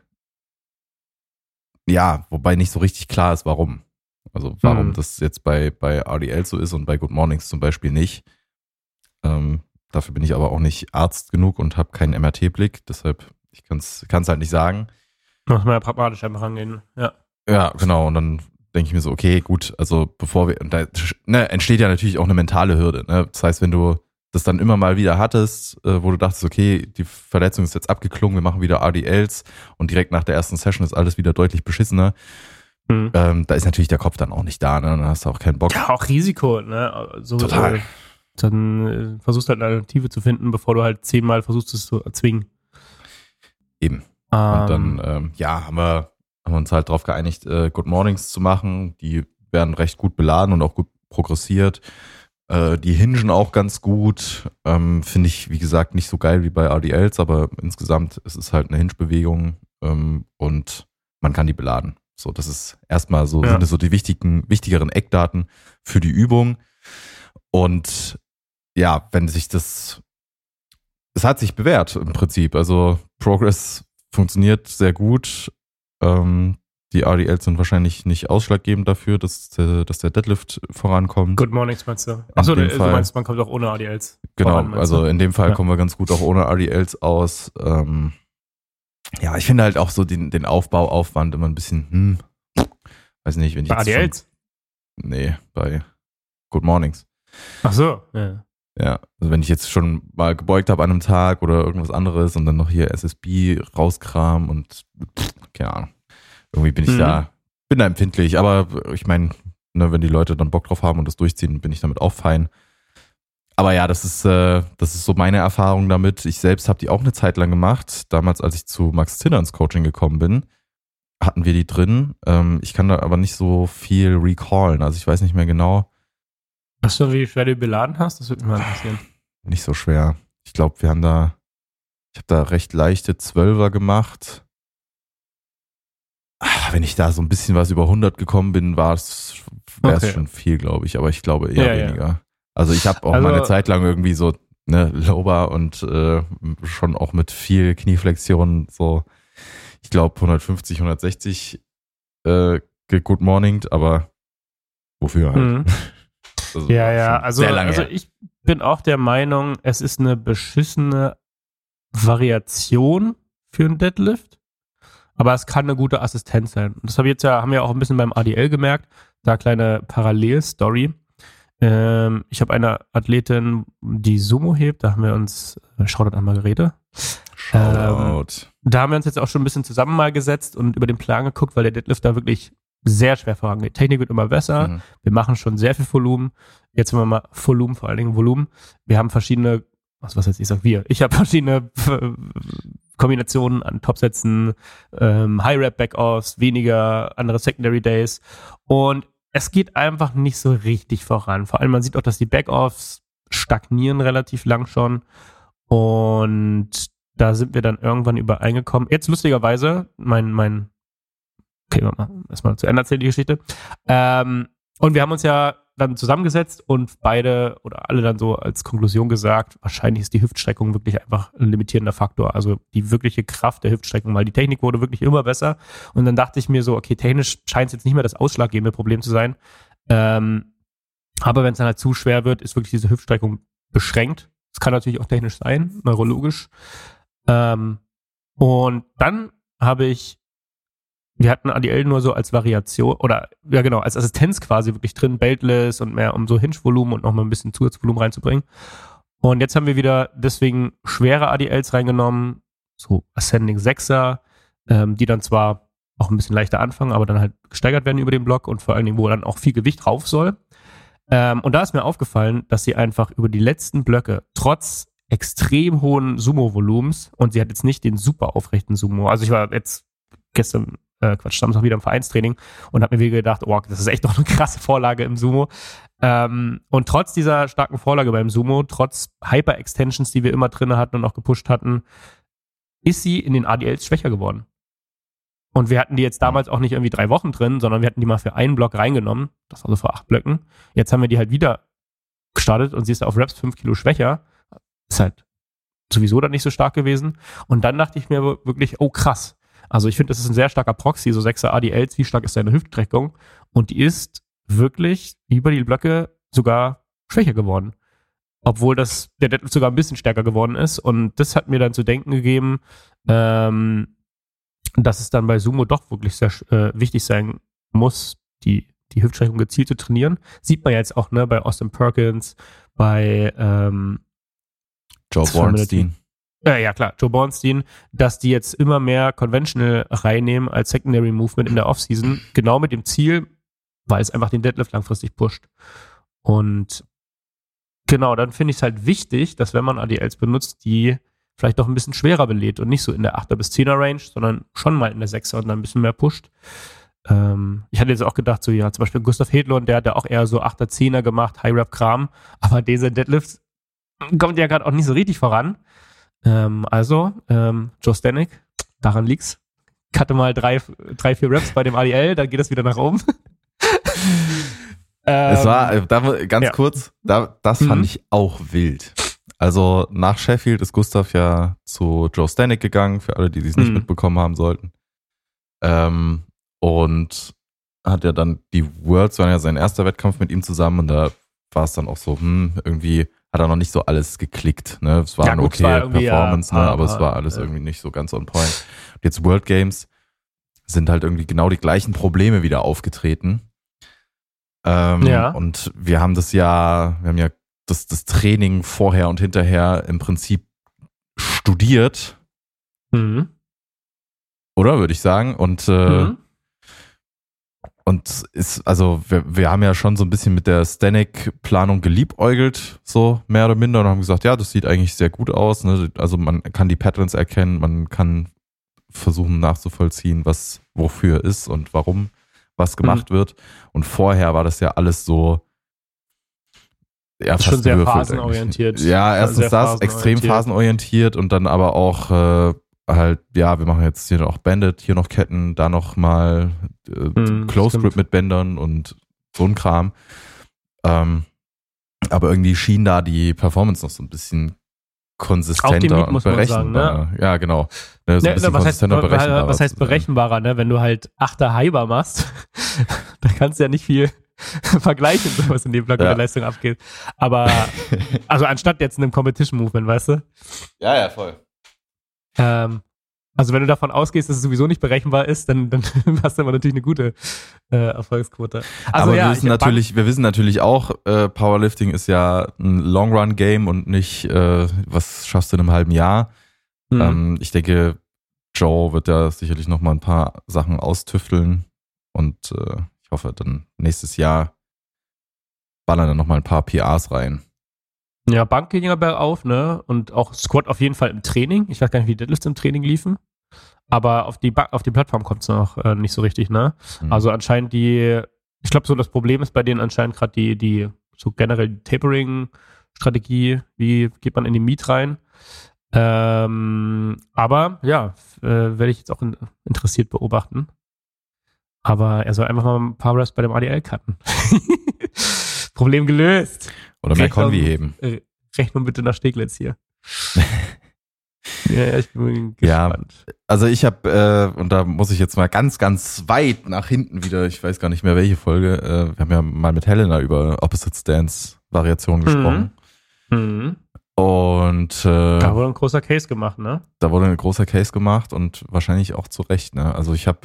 ja, wobei nicht so richtig klar ist, warum. Also warum Mhm. das jetzt bei, bei R D Ls so ist und bei Good Mornings zum Beispiel nicht. Ähm, dafür bin ich aber auch nicht Arzt genug und habe keinen M R T-Blick, deshalb ich kann es halt nicht sagen. Muss man ja pragmatisch einfach rangehen. Ja. Ja, genau. Und dann denke ich mir so, okay, gut, also bevor wir, und da ne, entsteht ja natürlich auch eine mentale Hürde. Ne? Das heißt, wenn du das dann immer mal wieder hattest, äh, wo du dachtest, okay, die Verletzung ist jetzt abgeklungen, wir machen wieder R D Ls und direkt nach der ersten Session ist alles wieder deutlich beschissener, Mhm. ähm, da ist natürlich der Kopf dann auch nicht da, ne? Dann hast du auch keinen Bock. Ja, auch Risiko, ne? So, Total. Äh, dann äh, versuchst du halt eine Alternative zu finden, bevor du halt zehnmal versuchst, es zu erzwingen. Eben. Ähm, Und dann, ähm, ja, haben wir, haben wir uns halt darauf geeinigt, äh, Good Mornings zu machen. Die werden recht gut beladen und auch gut progressiert. Äh, die hingen auch ganz gut. Ähm, Finde ich, wie gesagt, nicht so geil wie bei R D Ls, aber insgesamt ist es halt eine Hinge-Bewegung ähm, und man kann die beladen. So, das ist erstmal so, Ja. sind das so die wichtigen, wichtigeren Eckdaten für die Übung. Und ja, wenn sich das, es hat sich bewährt im Prinzip. Also Progress funktioniert sehr gut. Ähm, die R D Ls sind wahrscheinlich nicht ausschlaggebend dafür, dass der, dass der Deadlift vorankommt. Good Mornings meinst du? Achso, dem du Fall- meinst, man kommt auch ohne A D Ls. Genau, voran, meinst also du? in dem Fall Ja. kommen wir ganz gut auch ohne R D Ls aus. Ähm, ja, ich finde halt auch so den, den Aufbauaufwand immer ein bisschen, hm, weiß nicht, wenn ich Bei A jetzt D schon, Ls? nee, bei Good Mornings. Achso, ja. Ja, also wenn ich jetzt schon mal gebeugt habe an einem Tag oder irgendwas anderes und dann noch hier S S B rauskram und pff, keine Ahnung. Irgendwie bin ich Mhm. da, bin da empfindlich, aber ich meine, ne, wenn die Leute dann Bock drauf haben und das durchziehen, bin ich damit auch fein. Aber ja, das ist, äh, das ist so meine Erfahrung damit. Ich selbst habe die auch eine Zeit lang gemacht. Damals, als ich zu Max Zinner ins Coaching gekommen bin, hatten wir die drin. Ähm, ich kann da aber nicht so viel recallen. Also ich weiß nicht mehr genau. Weißt du, wie schwer du beladen hast? Das würde mich mal interessieren. Nicht so schwer. Ich glaube, wir haben da, ich habe da recht leichte Zwölfer gemacht. Ah, wenn ich da so ein bisschen was über hundert gekommen bin, war es, wäre es Okay. schon viel, glaube ich. Aber ich glaube eher Ja, ja. weniger. Also ich habe auch Also- mal eine Zeit lang irgendwie so ne, Lower und äh, schon auch mit viel Knieflexion so, ich glaube hundertfünfzig, hundertsechzig äh, Good Morning, aber wofür halt? Mhm. Also Ja, war ja, schon also, sehr lange also her. ich bin auch der Meinung, es ist eine beschissene Variation für einen Deadlift, aber es kann eine gute Assistenz sein. Und das habe ich jetzt ja, haben wir auch ein bisschen beim A D L gemerkt, da kleine Parallelstory. Ähm, ich habe eine Athletin, die Sumo hebt, da haben wir uns, äh, Shoutout an Margarete, Shoutout. da haben wir uns jetzt auch schon ein bisschen zusammen mal gesetzt und über den Plan geguckt, weil der Deadlift da wirklich sehr schwer vorangeht. Technik wird immer besser. Mhm. Wir machen schon sehr viel Volumen. Jetzt haben wir mal Volumen, vor allen Dingen Volumen. Wir haben verschiedene, was, was jetzt ich sag wir, ich habe verschiedene äh, Kombinationen an Topsätzen, ähm, High-Rep-Backoffs, weniger andere Secondary Days. Und es geht einfach nicht so richtig voran. Vor allem, man sieht auch, dass die Backoffs stagnieren relativ lang schon. Und da sind wir dann irgendwann übereingekommen. Jetzt lustigerweise, mein, mein okay, warte mal, erstmal zu Ende erzählen die Geschichte. Ähm, und wir haben uns ja dann zusammengesetzt und beide oder alle dann so als Konklusion gesagt, wahrscheinlich ist die Hüftstreckung wirklich einfach ein limitierender Faktor. Also die wirkliche Kraft der Hüftstreckung, weil die Technik wurde wirklich immer besser. Und dann dachte ich mir so, okay, technisch scheint es jetzt nicht mehr das ausschlaggebende Problem zu sein. Ähm, aber wenn es dann halt zu schwer wird, ist wirklich diese Hüftstreckung beschränkt. Es kann natürlich auch technisch sein, neurologisch. Ähm, und dann habe ich Wir hatten A D L nur so als Variation oder ja genau, als Assistenz quasi wirklich drin, beltless und mehr um so Hinge-Volumen und nochmal ein bisschen Zusatzvolumen reinzubringen. Und jetzt haben wir wieder deswegen schwere A D Ls reingenommen, so Ascending Sechser, ähm, die dann zwar auch ein bisschen leichter anfangen, aber dann halt gesteigert werden über den Block und vor allen Dingen, wo dann auch viel Gewicht drauf soll. Ähm, und da ist mir aufgefallen, dass sie einfach über die letzten Blöcke trotz extrem hohen Sumo-Volumens und sie hat jetzt nicht den super aufrechten Sumo. Also ich war jetzt gestern Äh, Quatsch, Samstag wieder im Vereinstraining und habe mir wieder gedacht, oh, das ist echt doch eine krasse Vorlage im Sumo. Ähm, und trotz dieser starken Vorlage beim Sumo, trotz Hyper-Extensions, die wir immer drin hatten und auch gepusht hatten, ist sie in den A D Ls schwächer geworden. Und wir hatten die jetzt damals auch nicht irgendwie drei Wochen drin, sondern wir hatten die mal für einen Block reingenommen, das war so vor acht Blöcken. Jetzt haben wir die halt wieder gestartet und sie ist auf Reps fünf Kilo schwächer. Ist halt sowieso dann nicht so stark gewesen. Und dann dachte ich mir wirklich, oh krass. Also ich finde, das ist ein sehr starker Proxy, so sechser A D Ls, wie stark ist deine Hüftstreckung? Und die ist wirklich über die Blöcke sogar schwächer geworden. Obwohl das der Deadlift sogar ein bisschen stärker geworden ist. Und das hat mir dann zu denken gegeben, ähm, dass es dann bei Sumo doch wirklich sehr äh, wichtig sein muss, die, die Hüftstreckung gezielt zu trainieren. Sieht man ja jetzt auch ne, bei Austin Perkins, bei ähm, Joe Bornstein. Äh, ja klar, Joe Bornstein, dass die jetzt immer mehr Conventional reinnehmen als Secondary Movement in der Offseason, genau mit dem Ziel, weil es einfach den Deadlift langfristig pusht. Und genau, dann finde ich es halt wichtig, dass wenn man A D Ls benutzt, die vielleicht doch ein bisschen schwerer belädt und nicht so in der achter bis zehner Range, sondern schon mal in der sechser und dann ein bisschen mehr pusht. Ähm, ich hatte jetzt auch gedacht, so ja, zum Beispiel Gustav Hedlund, der hat ja auch eher so achter, zehner gemacht, High-Rep-Kram, aber dieser Deadlift kommt ja gerade auch nicht so richtig voran. Ähm, also, ähm, Joe Stanek, daran liegt's. Cutte mal drei, drei, vier Reps bei dem A D L, dann geht es wieder nach oben. ähm, es war, da, ganz ja. kurz, da, das fand mhm. ich auch wild. Also nach Sheffield ist Gustav ja zu Joe Stanek gegangen, für alle, die es nicht mhm. mitbekommen haben sollten. Ähm, und hat ja dann die Worlds, war ja sein erster Wettkampf mit ihm zusammen und da war es dann auch so, hm, irgendwie hat er noch nicht so alles geklickt. Ne? Es war ja, eine gut, okay war Performance, ja, ne? aber ah, es war alles ja. irgendwie nicht so ganz on point. Und jetzt World Games sind halt irgendwie genau die gleichen Probleme wieder aufgetreten. Ähm, ja. Und wir haben das ja, wir haben ja das, das Training vorher und hinterher im Prinzip studiert. Mhm. Oder, würde ich sagen. Und äh, mhm. Und ist, also wir, wir haben ja schon so ein bisschen mit der Stanek-Planung geliebäugelt, so mehr oder minder, und haben gesagt, ja, das sieht eigentlich sehr gut aus. Ne? Also man kann die Patterns erkennen, man kann versuchen nachzuvollziehen, was wofür ist und warum was gemacht mhm. wird. Und vorher war das ja alles so ja, schon sehr phasenorientiert. Ja, erstens das, extrem phasenorientiert und dann aber auch äh, halt, ja, wir machen jetzt hier noch Bandit, hier noch Ketten, da noch mal äh, mm, Close Grip mit Bändern und so ein Kram. Ähm, aber irgendwie schien da die Performance noch so ein bisschen konsistenter und berechenbarer. Ne? Ja, genau. Ne, so ein ne, bisschen was konsistenter, heißt, berechenbarer. Was heißt berechenbarer, ne? Wenn du halt Achter Hyper machst, da kannst du ja nicht viel vergleichen, was in dem Block ja. mit der Leistung abgeht. Aber, also anstatt jetzt einem Competition-Movement, weißt du? Ja, ja, voll. Ähm, also wenn du davon ausgehst, dass es sowieso nicht berechenbar ist, dann, dann hast du aber natürlich eine gute äh, Erfolgsquote. Also, aber ja, wir wissen natürlich, wir wissen natürlich auch, äh, Powerlifting ist ja ein Long-Run-Game und nicht, äh, was schaffst du in einem halben Jahr. Mhm. Ähm, ich denke, Joe wird ja sicherlich noch mal ein paar Sachen austüfteln und äh, ich hoffe, dann nächstes Jahr ballern dann noch mal ein paar P Rs rein. Ja, Bank ging ja bergauf, ne? Und auch Squat auf jeden Fall im Training. Ich weiß gar nicht, wie die Deadlifts im Training liefen. Aber auf die, ba- auf die Plattform kommt es noch äh, nicht so richtig, ne? Mhm. Also anscheinend die, ich glaube, so das Problem ist bei denen anscheinend gerade die, die, so generell die Tapering-Strategie, wie geht man in den Meet rein. Ähm, aber ja, äh, werde ich jetzt auch in, interessiert beobachten. Aber er soll einfach mal ein paar Reps bei dem A D L cutten. Problem gelöst. Oder mehr Rechnung, Konvi heben. äh, Rechnung bitte nach Steglitz hier. Ja, ich bin Ja, gespannt. also ich habe, äh, und da muss ich jetzt mal ganz, ganz weit nach hinten wieder, ich weiß gar nicht mehr welche Folge, äh, wir haben ja mal mit Helena über Opposite Stance Variationen gesprochen. Mhm. Und äh, Da wurde ein großer Case gemacht, ne? da wurde ein großer Case gemacht und wahrscheinlich auch zu Recht. Ne? Also ich habe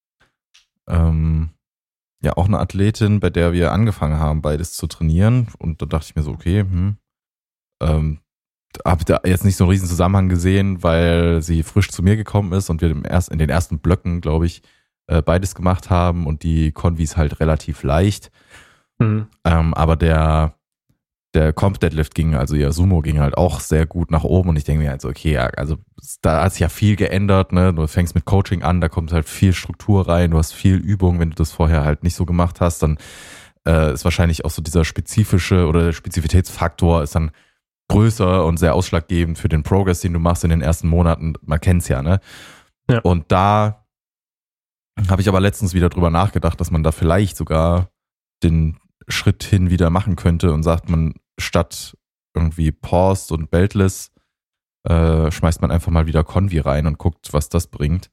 ähm, ja auch eine Athletin, bei der wir angefangen haben, beides zu trainieren. Und da dachte ich mir so, okay, hm, ähm, habe da jetzt nicht so einen riesen Zusammenhang gesehen, weil sie frisch zu mir gekommen ist und wir im erst, in den ersten Blöcken, glaube ich, äh, beides gemacht haben und die Konvis halt relativ leicht. Mhm. Ähm, aber der Der Comp Deadlift ging, also ihr Sumo ging halt auch sehr gut nach oben und ich denke mir halt so, okay, ja, also da hat sich ja viel geändert, ne? Du fängst mit Coaching an, da kommt halt viel Struktur rein, du hast viel Übung, wenn du das vorher halt nicht so gemacht hast, dann äh, ist wahrscheinlich auch so dieser spezifische oder der Spezifitätsfaktor ist dann größer und sehr ausschlaggebend für den Progress, den du machst in den ersten Monaten, man kennt's ja, ne? Ja. Und da habe ich aber letztens wieder drüber nachgedacht, dass man da vielleicht sogar den Schritt hin wieder machen könnte und sagt, man statt irgendwie paused und beltless äh, schmeißt man einfach mal wieder Konvi rein und guckt, was das bringt.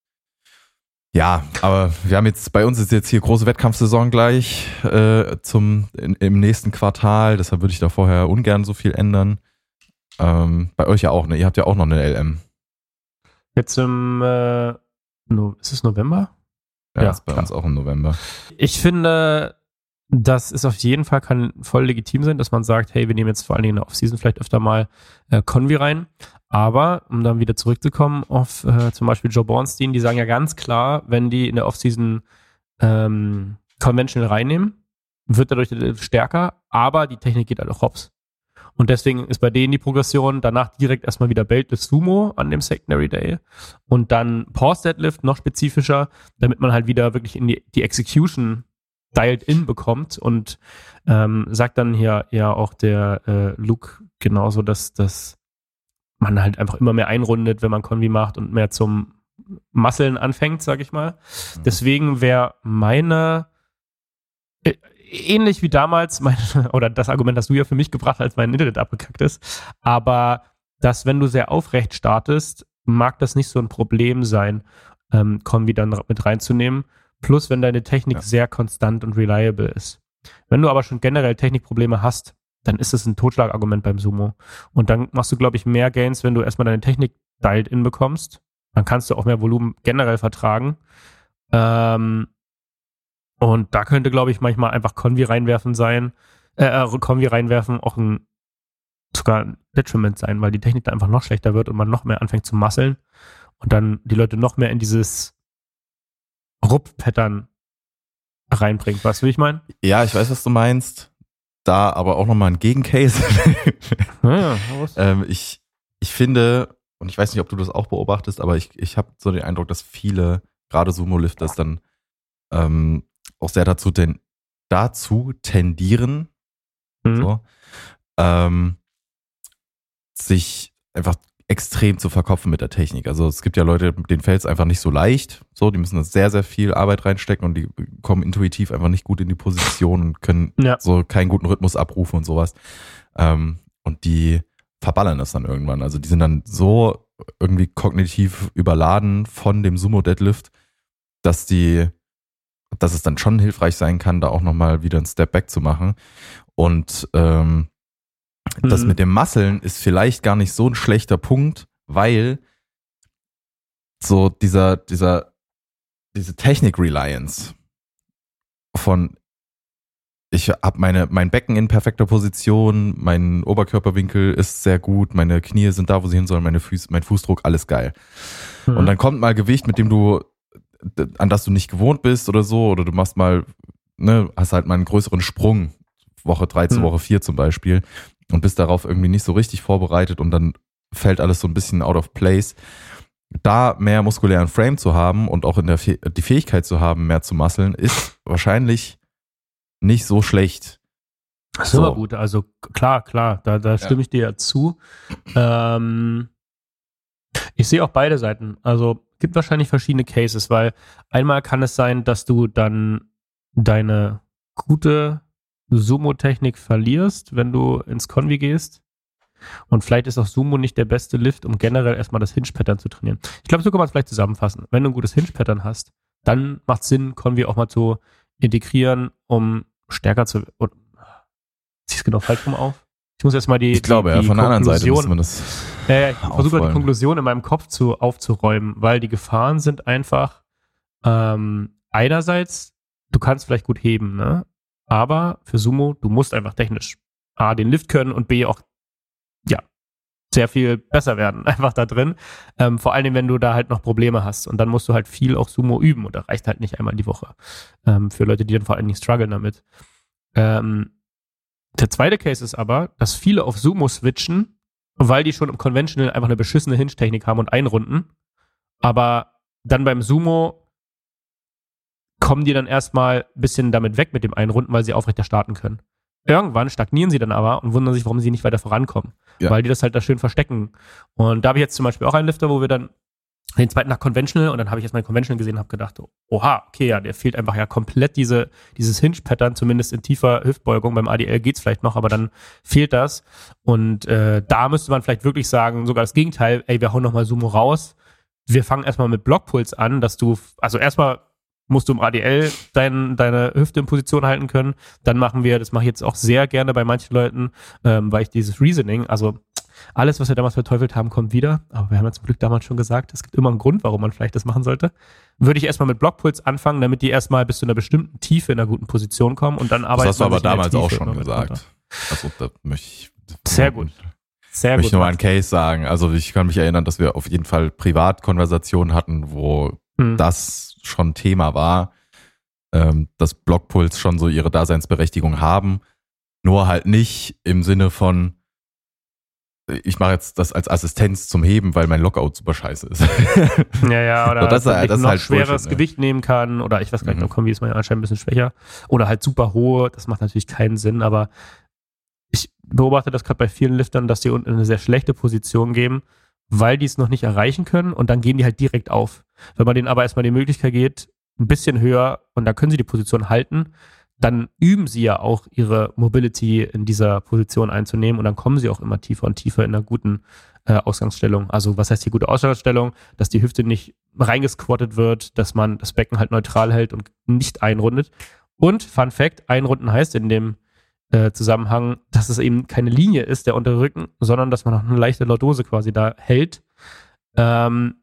Ja, aber wir haben jetzt, bei uns ist jetzt hier große Wettkampfsaison gleich äh, zum in, im nächsten Quartal, deshalb würde ich da vorher ungern so viel ändern. Ähm, bei euch ja auch, ne? Ihr habt ja auch noch eine L M. Jetzt im, äh, no, ist es November? Ja, Ja, ist bei klar. uns auch im November. Ich finde, das ist auf jeden Fall, kann voll legitim sein, dass man sagt, hey, wir nehmen jetzt vor allen Dingen in der Offseason vielleicht öfter mal äh, Konvi rein. Aber, um dann wieder zurückzukommen auf äh, zum Beispiel Joe Bornstein, die sagen ja ganz klar, wenn die in der Offseason ähm, Conventional reinnehmen, wird dadurch stärker, aber die Technik geht halt auch hops. Und deswegen ist bei denen die Progression danach direkt erstmal wieder Beltless Sumo an dem Secondary Day und dann Pause Deadlift noch spezifischer, damit man halt wieder wirklich in die, die Execution dialed in bekommt und ähm, sagt dann hier ja auch der äh, Luke genauso, dass, dass man halt einfach immer mehr einrundet, wenn man Konvi macht und mehr zum Muskeln anfängt, sag ich mal. Mhm. Deswegen wäre meine äh, ähnlich wie damals, mein, oder das Argument hast du ja für mich gebracht, als mein Internet abgekackt ist, aber dass, wenn du sehr aufrecht startest, mag das nicht so ein Problem sein, ähm, Konvi dann mit reinzunehmen. Plus, wenn deine Technik ja. sehr konstant und reliable ist. Wenn du aber schon generell Technikprobleme hast, dann ist es ein Totschlagargument beim Sumo. Und dann machst du, glaube ich, mehr Gains, wenn du erstmal deine Technik dialed in bekommst. Dann kannst du auch mehr Volumen generell vertragen. Ähm, und da könnte, glaube ich, manchmal einfach Konvi reinwerfen sein, äh, Konvi reinwerfen auch ein sogar ein Detriment sein, weil die Technik dann einfach noch schlechter wird und man noch mehr anfängt zu muskeln und dann die Leute noch mehr in dieses Rupp-Pattern reinbringt. Weißt du, wie ich meine? Ja, ich weiß, was du meinst. Da aber auch nochmal ein Gegencase. Ja, ähm, ich, ich finde, und ich weiß nicht, ob du das auch beobachtest, aber ich, ich habe so den Eindruck, dass viele, gerade Sumo-Lifters, dann ähm, auch sehr dazu, ten, dazu tendieren, mhm. so, ähm, sich einfach extrem zu verkopfen mit der Technik. Also es gibt ja Leute, denen fällt es einfach nicht so leicht. So, die müssen da sehr, sehr viel Arbeit reinstecken und die kommen intuitiv einfach nicht gut in die Position und können ja. so keinen guten Rhythmus abrufen und sowas. Ähm, und die verballern das dann irgendwann. Also die sind dann so irgendwie kognitiv überladen von dem Sumo-Deadlift, dass die, dass es dann schon hilfreich sein kann, da auch nochmal wieder einen Step Back zu machen. Und ähm, das mit dem Muskeln ist vielleicht gar nicht so ein schlechter Punkt, weil so dieser, dieser, diese Technik-Reliance von ich habe meine, mein Becken in perfekter Position, mein Oberkörperwinkel ist sehr gut, meine Knie sind da, wo sie hin sollen, meine Füße, mein Fußdruck, alles geil. Mhm. Und dann kommt mal Gewicht, mit dem du, an das du nicht gewohnt bist oder so, oder du machst mal, ne, hast halt mal einen größeren Sprung, Woche drei zu mhm. Woche vier zum Beispiel, und bist darauf irgendwie nicht so richtig vorbereitet und dann fällt alles so ein bisschen out of place. Da mehr muskulären Frame zu haben und auch in der Fäh- die Fähigkeit zu haben, mehr zu muskeln, ist wahrscheinlich nicht so schlecht. Das ist so. Immer gut. Also klar, klar, da, da stimme ja. ich dir ja zu. Ähm, ich sehe auch beide Seiten. Also gibt wahrscheinlich verschiedene Cases, weil einmal kann es sein, dass du dann deine gute Sumo-Technik verlierst, wenn du ins Convi gehst. Und vielleicht ist auch Sumo nicht der beste Lift, um generell erstmal das Hinge-Pattern zu trainieren. Ich glaube, so kann man es vielleicht zusammenfassen. Wenn du ein gutes Hinge-Pattern hast, dann macht es Sinn, Convi auch mal zu integrieren, um stärker zu... Und, zieh es genau falsch rum auf? Ich muss erstmal die Ich glaube, die, ja, die von der anderen Seite Konklusion- muss man das Ja, ja, ich versuche die aufräumen. Konklusion in meinem Kopf zu, aufzuräumen, weil die Gefahren sind einfach ähm, einerseits, du kannst vielleicht gut heben, ne? Aber für Sumo, du musst einfach technisch A, den Lift können und B, auch ja, sehr viel besser werden, einfach da drin. Ähm, vor allem, wenn du da halt noch Probleme hast. Und dann musst du halt viel auch Sumo üben und das reicht halt nicht einmal die Woche. Ähm, für Leute, die dann vor allem nicht strugglen damit. Ähm, der zweite Case ist aber, dass viele auf Sumo switchen, weil die schon im Conventional einfach eine beschissene Hinge-Technik haben und einrunden. Aber dann beim Sumo kommen die dann erstmal ein bisschen damit weg mit dem Einrunden, weil sie aufrechter starten können. Irgendwann stagnieren sie dann aber und wundern sich, warum sie nicht weiter vorankommen. Ja. Weil die das halt da schön verstecken. Und da habe ich jetzt zum Beispiel auch einen Lifter, wo wir dann den zweiten nach Conventional und dann habe ich erst mal den Conventional gesehen und habe gedacht, oha, okay, ja, der fehlt einfach ja komplett diese, dieses Hinge-Pattern, zumindest in tiefer Hüftbeugung. Beim A D L geht's vielleicht noch, aber dann fehlt das. Und äh, da müsste man vielleicht wirklich sagen, sogar das Gegenteil, ey, wir hauen nochmal Sumo raus. Wir fangen erstmal mit Blockpuls an, dass du, also erstmal musst du im A D L dein, deine Hüfte in Position halten können. Dann machen wir, das mache ich jetzt auch sehr gerne bei manchen Leuten, ähm, weil ich dieses Reasoning, also alles, was wir damals verteufelt haben, kommt wieder. Aber wir haben ja zum Glück damals schon gesagt, es gibt immer einen Grund, warum man vielleicht das machen sollte. Würde ich erstmal mit Blockpuls anfangen, damit die erstmal bis zu einer bestimmten Tiefe in einer guten Position kommen und dann arbeitet Das hast du man aber sich in der damals auch Tiefe schon immer mit runter. gesagt. Also da möchte ich Sehr gut. Sehr möchte gut. nur einen Case sagen. Also ich kann mich erinnern, dass wir auf jeden Fall Privatkonversationen hatten, wo Hm. das schon Thema war, ähm, dass Blockpuls schon so ihre Daseinsberechtigung haben, nur halt nicht im Sinne von ich mache jetzt das als Assistenz zum Heben, weil mein Lockout super scheiße ist. Ja, ja, oder So, das ist dass halt- ich das ist noch halt schweres Bullshit, ne? Gewicht nehmen kann oder ich weiß gar nicht, Mhm. mhm. Kombi ist man ja anscheinend ein bisschen schwächer oder halt super hohe, das macht natürlich keinen Sinn, aber ich beobachte das gerade bei vielen Liftern, dass die unten eine sehr schlechte Position geben, weil die es noch nicht erreichen können und dann gehen die halt direkt auf. Wenn man denen aber erstmal die Möglichkeit geht, ein bisschen höher und da können sie die Position halten, dann üben sie ja auch ihre Mobility in dieser Position einzunehmen und dann kommen sie auch immer tiefer und tiefer in einer guten äh, Ausgangsstellung. Also was heißt die gute Ausgangsstellung? Dass die Hüfte nicht reingesquattet wird, dass man das Becken halt neutral hält und nicht einrundet. Und Fun Fact, einrunden heißt in dem äh, Zusammenhang, dass es eben keine Linie ist, der untere Rücken, sondern dass man noch eine leichte Lordose quasi da hält. Ähm,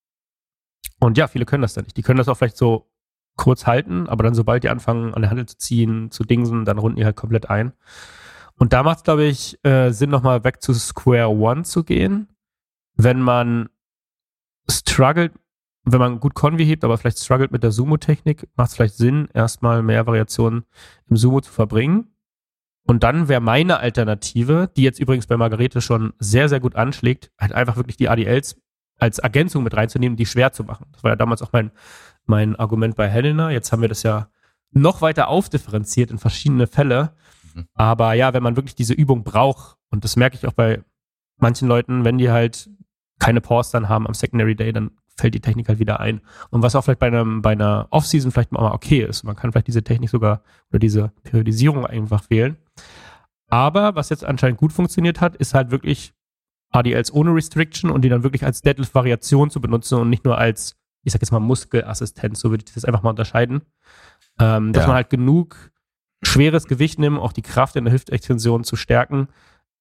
und ja, viele können das dann nicht. Die können das auch vielleicht so kurz halten, aber dann sobald die anfangen an der Handel zu ziehen, zu dingsen, dann runden die halt komplett ein. Und da macht es, glaube ich, äh, Sinn, nochmal weg zu Square One zu gehen, wenn man struggelt, wenn man gut Convi hebt, aber vielleicht struggelt mit der Sumo-Technik, macht es vielleicht Sinn, erstmal mehr Variationen im Sumo zu verbringen. Und dann wäre meine Alternative, die jetzt übrigens bei Margarete schon sehr, sehr gut anschlägt, halt einfach wirklich die A D Ls als Ergänzung mit reinzunehmen, die schwer zu machen. Das war ja damals auch mein mein Argument bei Helena. Jetzt haben wir das ja noch weiter aufdifferenziert in verschiedene Fälle. Mhm. Aber ja, wenn man wirklich diese Übung braucht, und das merke ich auch bei manchen Leuten, wenn die halt keine Pause dann haben am Secondary Day, dann fällt die Technik halt wieder ein. Und was auch vielleicht bei, einem, bei einer Off-Season vielleicht mal okay ist. Man kann vielleicht diese Technik sogar oder diese Periodisierung einfach wählen. Aber was jetzt anscheinend gut funktioniert hat, ist halt wirklich A D Ls ohne Restriction und die dann wirklich als Deadlift-Variation zu benutzen und nicht nur als, ich sag jetzt mal, Muskelassistenz, so würde ich das einfach mal unterscheiden. Ähm, dass Ja. man halt genug schweres Gewicht nimmt, auch die Kraft in der Hüftextension zu stärken.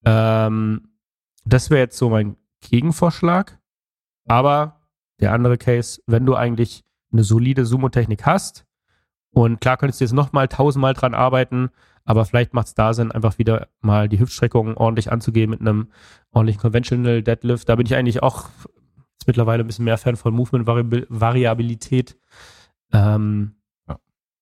Ähm, das wäre jetzt so mein Gegenvorschlag. Aber der andere Case, wenn du eigentlich eine solide Sumo-Technik hast und klar könntest du jetzt nochmal tausendmal dran arbeiten, aber vielleicht macht es da Sinn, einfach wieder mal die Hüftstreckung ordentlich anzugehen mit einem ordentlichen Conventional Deadlift. Da bin ich eigentlich auch jetzt mittlerweile ein bisschen mehr Fan von Movement-Variabilität. Ähm, Ja.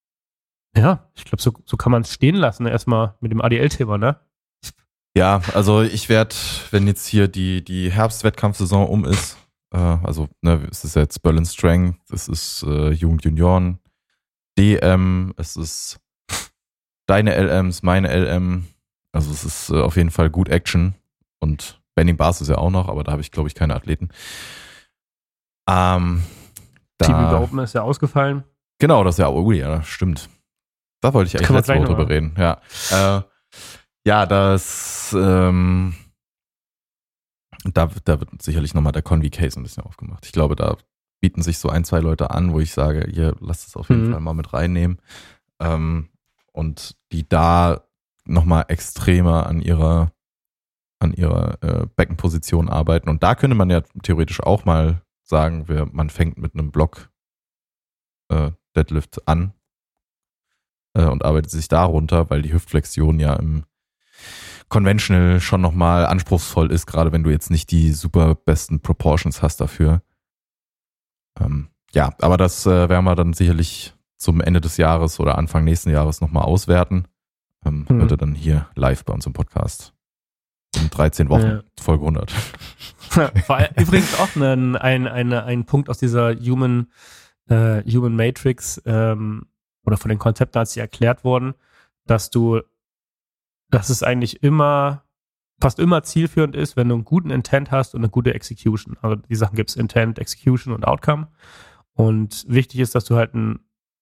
ja, ich glaube, so, so kann man es stehen lassen, erstmal mit dem A D L-Thema, ne? Ja, also ich werde, wenn jetzt hier die, die Herbstwettkampfsaison um ist, äh, also ne, es ist jetzt Berlin Strength, es ist äh, Jugend Junioren, D M, es ist deine L Ms, meine L M, also es ist äh, auf jeden Fall gut Action und Bending Bars ist ja auch noch, aber da habe ich glaube ich keine Athleten. Ähm, Da, T V The Open ist ja ausgefallen. Genau, das ist ja, oh ja, stimmt. Da wollte ich eigentlich Können wir letzte gleich Woche noch drüber reden. Ja, äh, ja das, ähm, da, da wird sicherlich nochmal der Convi-Case ein bisschen aufgemacht. Ich glaube, da bieten sich so ein, zwei Leute an, wo ich sage, ihr lasst es auf jeden Mhm. Fall mal mit reinnehmen. Ähm, und die da nochmal extremer an ihrer, an ihrer äh, Beckenposition arbeiten. Und da könnte man ja theoretisch auch mal sagen, wer, man fängt mit einem Block äh, Deadlift an äh, und arbeitet sich da runter, weil die Hüftflexion ja im Conventional schon nochmal anspruchsvoll ist, gerade wenn du jetzt nicht die super besten Proportions hast dafür. Ähm, ja, aber das äh, werden wir dann sicherlich zum Ende des Jahres oder Anfang nächsten Jahres nochmal auswerten. Ähm, Hm. Wird er dann hier live bei uns im Podcast in dreizehn Wochen, Ja. Folge hundert. War übrigens auch ein, ein, eine, ein Punkt aus dieser Human, äh, Human Matrix ähm, oder von den Konzepten hat sie erklärt worden, dass du, dass es eigentlich immer, fast immer zielführend ist, wenn du einen guten Intent hast und eine gute Execution. Also die Sachen gibt es Intent, Execution und Outcome. Und wichtig ist, dass du halt einen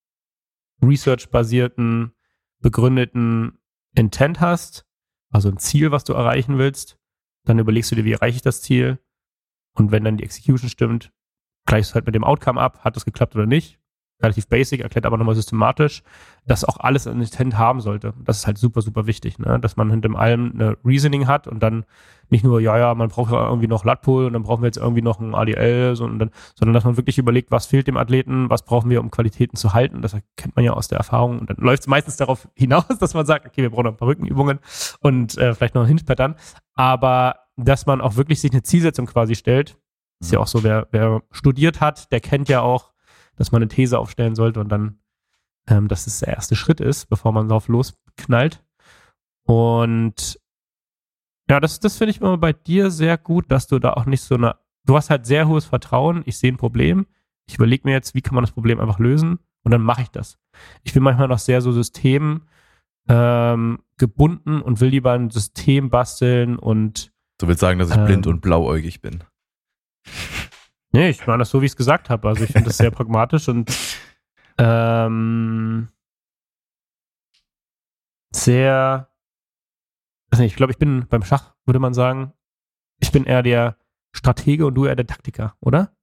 research-basierten, begründeten Intent hast, also ein Ziel, was du erreichen willst. Dann überlegst du dir, wie erreiche ich das Ziel? Und wenn dann die Execution stimmt, gleichst du halt mit dem Outcome ab, hat das geklappt oder nicht. Relativ basic, erklärt aber nochmal systematisch, dass auch alles ein Intent haben sollte. Das ist halt super, super wichtig, ne? Dass man hinter allem eine Reasoning hat und dann nicht nur, ja, ja, man braucht ja irgendwie noch Lat-Pull und dann brauchen wir jetzt irgendwie noch ein A D L, sondern, sondern dass man wirklich überlegt, was fehlt dem Athleten, was brauchen wir, um Qualitäten zu halten. Das kennt man ja aus der Erfahrung. Und dann läuft es meistens darauf hinaus, dass man sagt, okay, wir brauchen noch ein paar Rückenübungen und äh, vielleicht noch ein Hinge-Pattern. Aber dass man auch wirklich sich eine Zielsetzung quasi stellt, ist ja auch so, wer, wer studiert hat, der kennt ja auch, dass man eine These aufstellen sollte und dann, ähm, dass es der erste Schritt ist, bevor man drauf losknallt. Und ja, das, das finde ich immer bei dir sehr gut, dass du da auch nicht so eine, du hast halt sehr hohes Vertrauen, ich sehe ein Problem, ich überlege mir jetzt, wie kann man das Problem einfach lösen und dann mache ich das. Ich bin manchmal noch sehr so System ähm, gebunden und will lieber ein System basteln und Du willst sagen, dass ich Ähm. blind und blauäugig bin. nee, ich meine das so, wie ich es gesagt habe. Also ich finde das sehr pragmatisch und ähm, sehr, weiß nicht, ich glaube, ich bin beim Schach, würde man sagen, ich bin eher der Stratege und du eher der Taktiker, oder?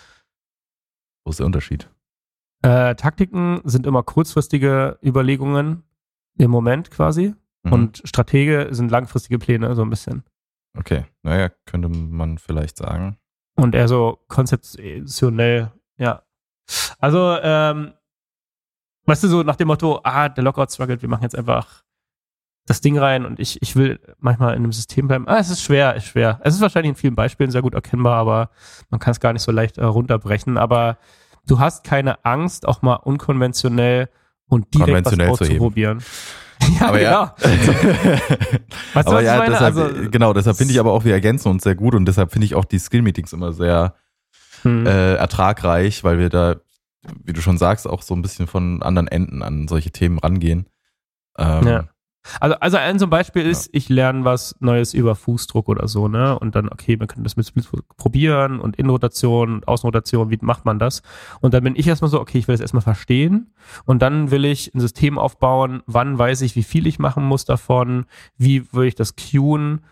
Wo ist der Unterschied? Äh, Taktiken sind immer kurzfristige Überlegungen im Moment quasi Mhm. und Stratege sind langfristige Pläne, so ein bisschen. Okay, naja, könnte man vielleicht sagen. Und eher so konzeptionell, ja. Also, ähm, weißt du, so nach dem Motto, ah, der Lockout struggelt, wir machen jetzt einfach das Ding rein und ich, ich will manchmal in einem System bleiben. Ah, es ist schwer, ist schwer. Es ist wahrscheinlich in vielen Beispielen sehr gut erkennbar, aber man kann es gar nicht so leicht äh, runterbrechen. Aber du hast keine Angst, auch mal unkonventionell und direkt Konventionell was zu heben. auszuprobieren. Ja, Aber ja. genau. Weißt du, aber was ja, ich meine? deshalb, Also, genau, deshalb finde ich aber auch, wir ergänzen uns sehr gut und deshalb finde ich auch die Skill-Meetings immer sehr hm. äh, ertragreich, weil wir da, wie du schon sagst, auch so ein bisschen von anderen Enden an solche Themen rangehen. Ähm, Ja. Also, also ein so ein Beispiel ist, ich lerne was Neues über Fußdruck oder so, ne? Und dann, okay, wir können das mit Split probieren und Innenrotation und Außenrotation, wie macht man das? Und dann bin ich erstmal so, okay, ich will das erstmal verstehen und dann will ich ein System aufbauen, wann weiß ich, wie viel ich machen muss davon, wie will ich das cueen,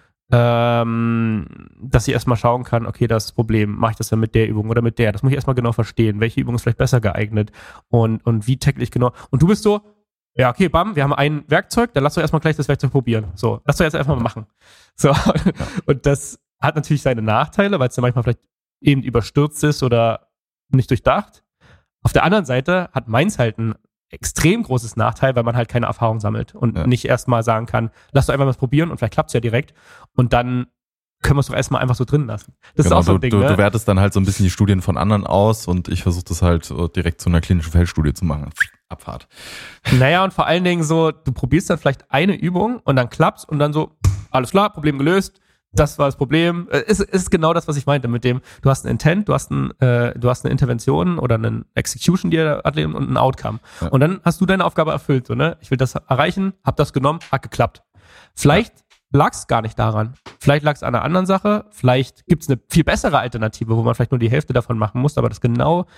ähm, dass ich erstmal schauen kann, okay, das ist das Problem, mache ich das dann mit der Übung oder mit der? Das muss ich erstmal genau verstehen, welche Übung ist vielleicht besser geeignet und, und wie tackle ich genau. Und du bist so, ja, okay, bam, wir haben ein Werkzeug, dann lass doch erstmal gleich das Werkzeug probieren. So, lass doch jetzt einfach mal machen. So, und das hat natürlich seine Nachteile, weil es dann manchmal vielleicht eben überstürzt ist oder nicht durchdacht. Auf der anderen Seite hat meins halt ein extrem großes Nachteil, weil man halt keine Erfahrung sammelt und Ja. nicht erstmal sagen kann, lass doch einfach was probieren und vielleicht klappt es ja direkt und dann können wir es doch erstmal einfach so drin lassen. Das genau, ist auch so ein du, Ding, du, ne? du wertest dann halt so ein bisschen die Studien von anderen aus und ich versuche das halt so direkt zu einer klinischen Feldstudie zu machen. Abfahrt. Naja, und vor allen Dingen so, du probierst dann vielleicht eine Übung und dann klappt's und dann so, alles klar, Problem gelöst, das war das Problem. Es ist, ist genau das, was ich meinte mit dem, du hast ein Intent, du hast, ein, äh, du hast eine Intervention oder eine Execution, die der Athlet und ein Outcome. Ja. Und dann hast du deine Aufgabe erfüllt, so, ne? Ich will das erreichen, hab das genommen, hat geklappt. Vielleicht lag's gar nicht daran. Vielleicht lag's an einer anderen Sache, vielleicht gibt's eine viel bessere Alternative, wo man vielleicht nur die Hälfte davon machen muss, aber das genau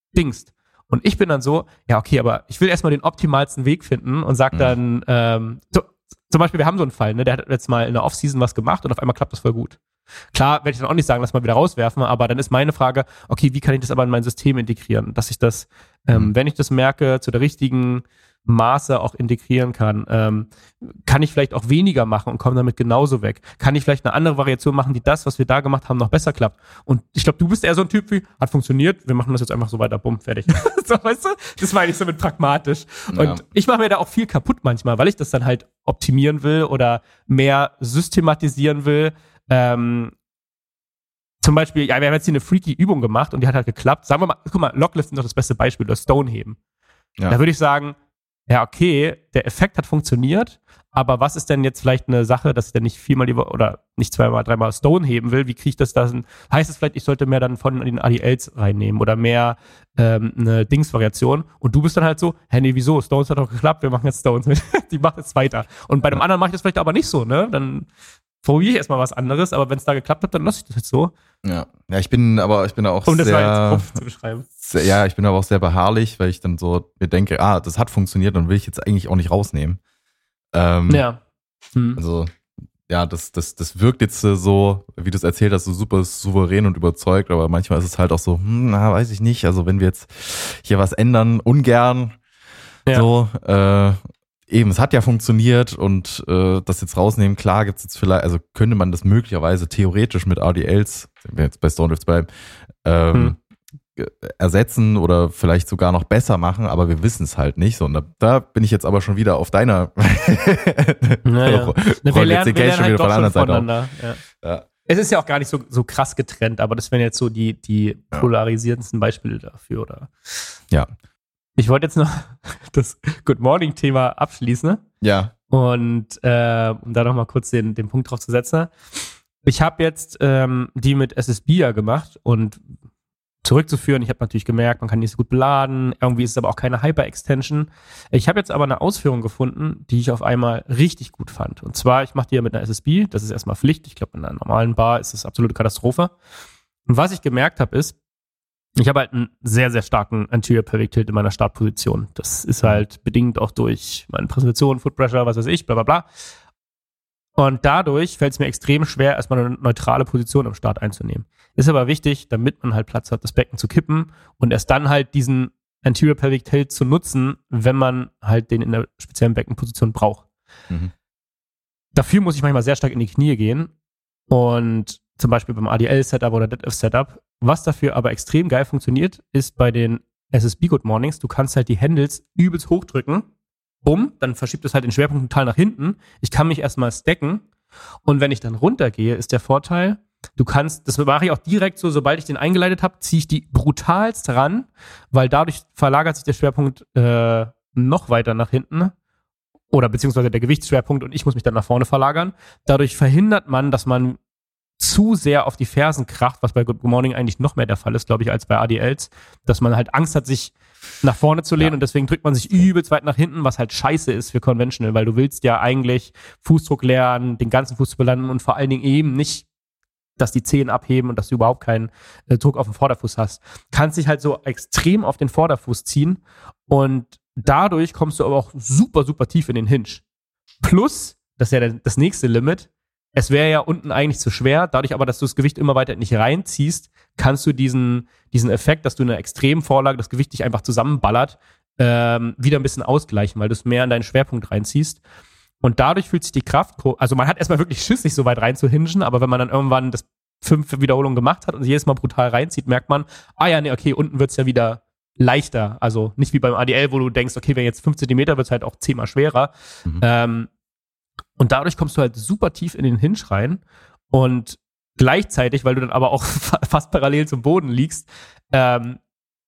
dingst. Und ich bin dann so, ja okay, aber ich will erstmal den optimalsten Weg finden und sag dann, mhm. ähm, so, zum Beispiel, wir haben so einen Fall, ne, der hat jetzt mal in der Offseason was gemacht und auf einmal klappt das voll gut. Klar, werde ich dann auch nicht sagen, lass mal wieder rauswerfen, aber dann ist meine Frage, okay, wie kann ich das aber in mein System integrieren? Dass ich das, ähm, wenn ich das merke, zu der richtigen Maße auch integrieren kann. Ähm, kann ich vielleicht auch weniger machen und komme damit genauso weg? Kann ich vielleicht eine andere Variation machen, die das, was wir da gemacht haben, noch besser klappt? Und ich glaube, du bist eher so ein Typ wie, hat funktioniert, wir machen das jetzt einfach so weiter, bumm, fertig. So, weißt du? Das meine ich so mit pragmatisch. Ja. Und ich mache mir da auch viel kaputt manchmal, weil ich das dann halt optimieren will oder mehr systematisieren will. Ähm, zum Beispiel, ja, wir haben jetzt hier eine freaky Übung gemacht und die hat halt geklappt. Sagen wir mal, guck mal, Lockliften ist doch das beste Beispiel, oder Stoneheben. Ja. Da würde ich sagen, ja, okay, der Effekt hat funktioniert, aber was ist denn jetzt vielleicht eine Sache, dass ich dann nicht viermal die Woche oder nicht zweimal, dreimal Stone heben will? Wie kriege ich das dann? Heißt es vielleicht, ich sollte mehr dann von den A D Ls reinnehmen oder mehr ähm, eine Dingsvariation? Und du bist dann halt so, hä, nee, wieso? Stones hat doch geklappt, wir machen jetzt Stones mit. Die macht jetzt weiter. Und bei dem anderen mache ich das vielleicht aber nicht so, ne? Dann probiere ich erstmal was anderes, aber wenn es da geklappt hat, dann lasse ich das jetzt so. Ja, ja, ich bin aber, ich bin da auch um das sehr, mal jetzt zu beschreiben. Sehr, ja, ich bin aber auch sehr beharrlich, weil ich dann so mir denke, ah, das hat funktioniert und will ich jetzt eigentlich auch nicht rausnehmen. Ähm, ja. Hm. Also, ja, das, das, das wirkt jetzt so, wie du es erzählt hast, so super souverän und überzeugt, aber manchmal ist es halt auch so, hm, na, weiß ich nicht, also wenn wir jetzt hier was ändern, ungern, ja. so, äh, eben, es hat ja funktioniert und äh, das jetzt rausnehmen, klar gibt's jetzt vielleicht, also könnte man das möglicherweise theoretisch mit A D Ls, wenn wir jetzt bei Stonedrifts bleiben, ähm, hm. ersetzen oder vielleicht sogar noch besser machen, aber wir wissen es halt nicht. So, und da, da bin ich jetzt aber schon wieder auf deiner naja. Rolle. Wir lernen, wir lernen halt doch schon voneinander. Ja. Ja. Es ist ja auch gar nicht so, so krass getrennt, aber das wären jetzt so die, die ja. polarisierendsten Beispiele dafür, oder? Ja. Ich wollte jetzt noch das Good Morning-Thema abschließen. Ja. Und äh, um da nochmal kurz den, den Punkt drauf zu setzen. Ich habe jetzt ähm, die mit S S B ja gemacht und zurückzuführen. Ich habe natürlich gemerkt, man kann nicht so gut beladen. Irgendwie ist es aber auch keine Hyper-Extension. Ich habe jetzt aber eine Ausführung gefunden, die ich auf einmal richtig gut fand. Und zwar, ich mache die ja mit einer S S B. Das ist erstmal Pflicht. Ich glaube, in einer normalen Bar ist das absolute Katastrophe. Und was ich gemerkt habe, ist, ich habe halt einen sehr, sehr starken Anterior Pelvic Tilt in meiner Startposition. Das ist halt bedingt auch durch meine Präsentation, Foot Pressure, was weiß ich, bla bla bla. Und dadurch fällt es mir extrem schwer, erstmal eine neutrale Position im Start einzunehmen. Ist aber wichtig, damit man halt Platz hat, das Becken zu kippen und erst dann halt diesen Anterior Pelvic Tilt zu nutzen, wenn man halt den in der speziellen Beckenposition braucht. Mhm. Dafür muss ich manchmal sehr stark in die Knie gehen und zum Beispiel beim A D L-Setup oder Deadlift-Setup. Was dafür aber extrem geil funktioniert, ist bei den S S B Good Mornings, du kannst halt die Handles übelst hochdrücken, bumm, dann verschiebt es halt den Schwerpunkt total nach hinten. Ich kann mich erstmal stacken und wenn ich dann runtergehe, ist der Vorteil, du kannst, das mache ich auch direkt so, sobald ich den eingeleitet habe, ziehe ich die brutalst ran, weil dadurch verlagert sich der Schwerpunkt äh, noch weiter nach hinten oder beziehungsweise der Gewichtsschwerpunkt und ich muss mich dann nach vorne verlagern. Dadurch verhindert man, dass man zu sehr auf die Fersen kracht, was bei Good Morning eigentlich noch mehr der Fall ist, glaube ich, als bei A D Ls, dass man halt Angst hat, sich nach vorne zu lehnen ja. und deswegen drückt man sich übelst weit nach hinten, was halt scheiße ist für Conventional, weil du willst ja eigentlich Fußdruck lernen, den ganzen Fuß zu belanden und vor allen Dingen eben nicht, dass die Zehen abheben und dass du überhaupt keinen äh, Druck auf den Vorderfuß hast. Kannst dich halt so extrem auf den Vorderfuß ziehen und dadurch kommst du aber auch super, super tief in den Hinge. Plus, das ist ja das nächste Limit, es wäre ja unten eigentlich zu schwer, dadurch aber, dass du das Gewicht immer weiter nicht reinziehst, kannst du diesen, diesen Effekt, dass du in einer extremen Vorlage das Gewicht dich einfach zusammenballert, ähm, wieder ein bisschen ausgleichen, weil du es mehr in deinen Schwerpunkt reinziehst. Und dadurch fühlt sich die Kraft, also man hat erstmal wirklich Schiss, sich so weit reinzuhingen, aber wenn man dann irgendwann das fünf Wiederholungen gemacht hat und jedes Mal brutal reinzieht, merkt man, ah ja, nee, okay, unten wird's ja wieder leichter. Also nicht wie beim A D L, wo du denkst, okay, wenn jetzt fünf Zentimeter, wird's halt auch zehnmal schwerer. Mhm. Ähm, Und dadurch kommst du halt super tief in den Hinge rein und gleichzeitig, weil du dann aber auch fast parallel zum Boden liegst, ähm,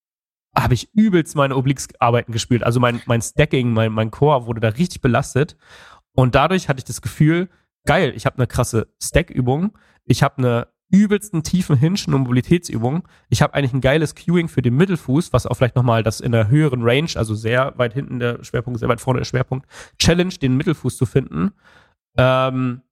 habe ich übelst meine Obliques-Arbeiten gespürt. Also mein, mein Stacking, mein, mein Core wurde da richtig belastet und dadurch hatte ich das Gefühl, geil, ich habe eine krasse Stack-Übung, ich habe eine übelsten tiefen Hinge und Mobilitätsübung. Ich habe eigentlich ein geiles Cueing für den Mittelfuß, was auch vielleicht nochmal das in der höheren Range, also sehr weit hinten der Schwerpunkt, sehr weit vorne der Schwerpunkt, Challenge, den Mittelfuß zu finden. Ähm,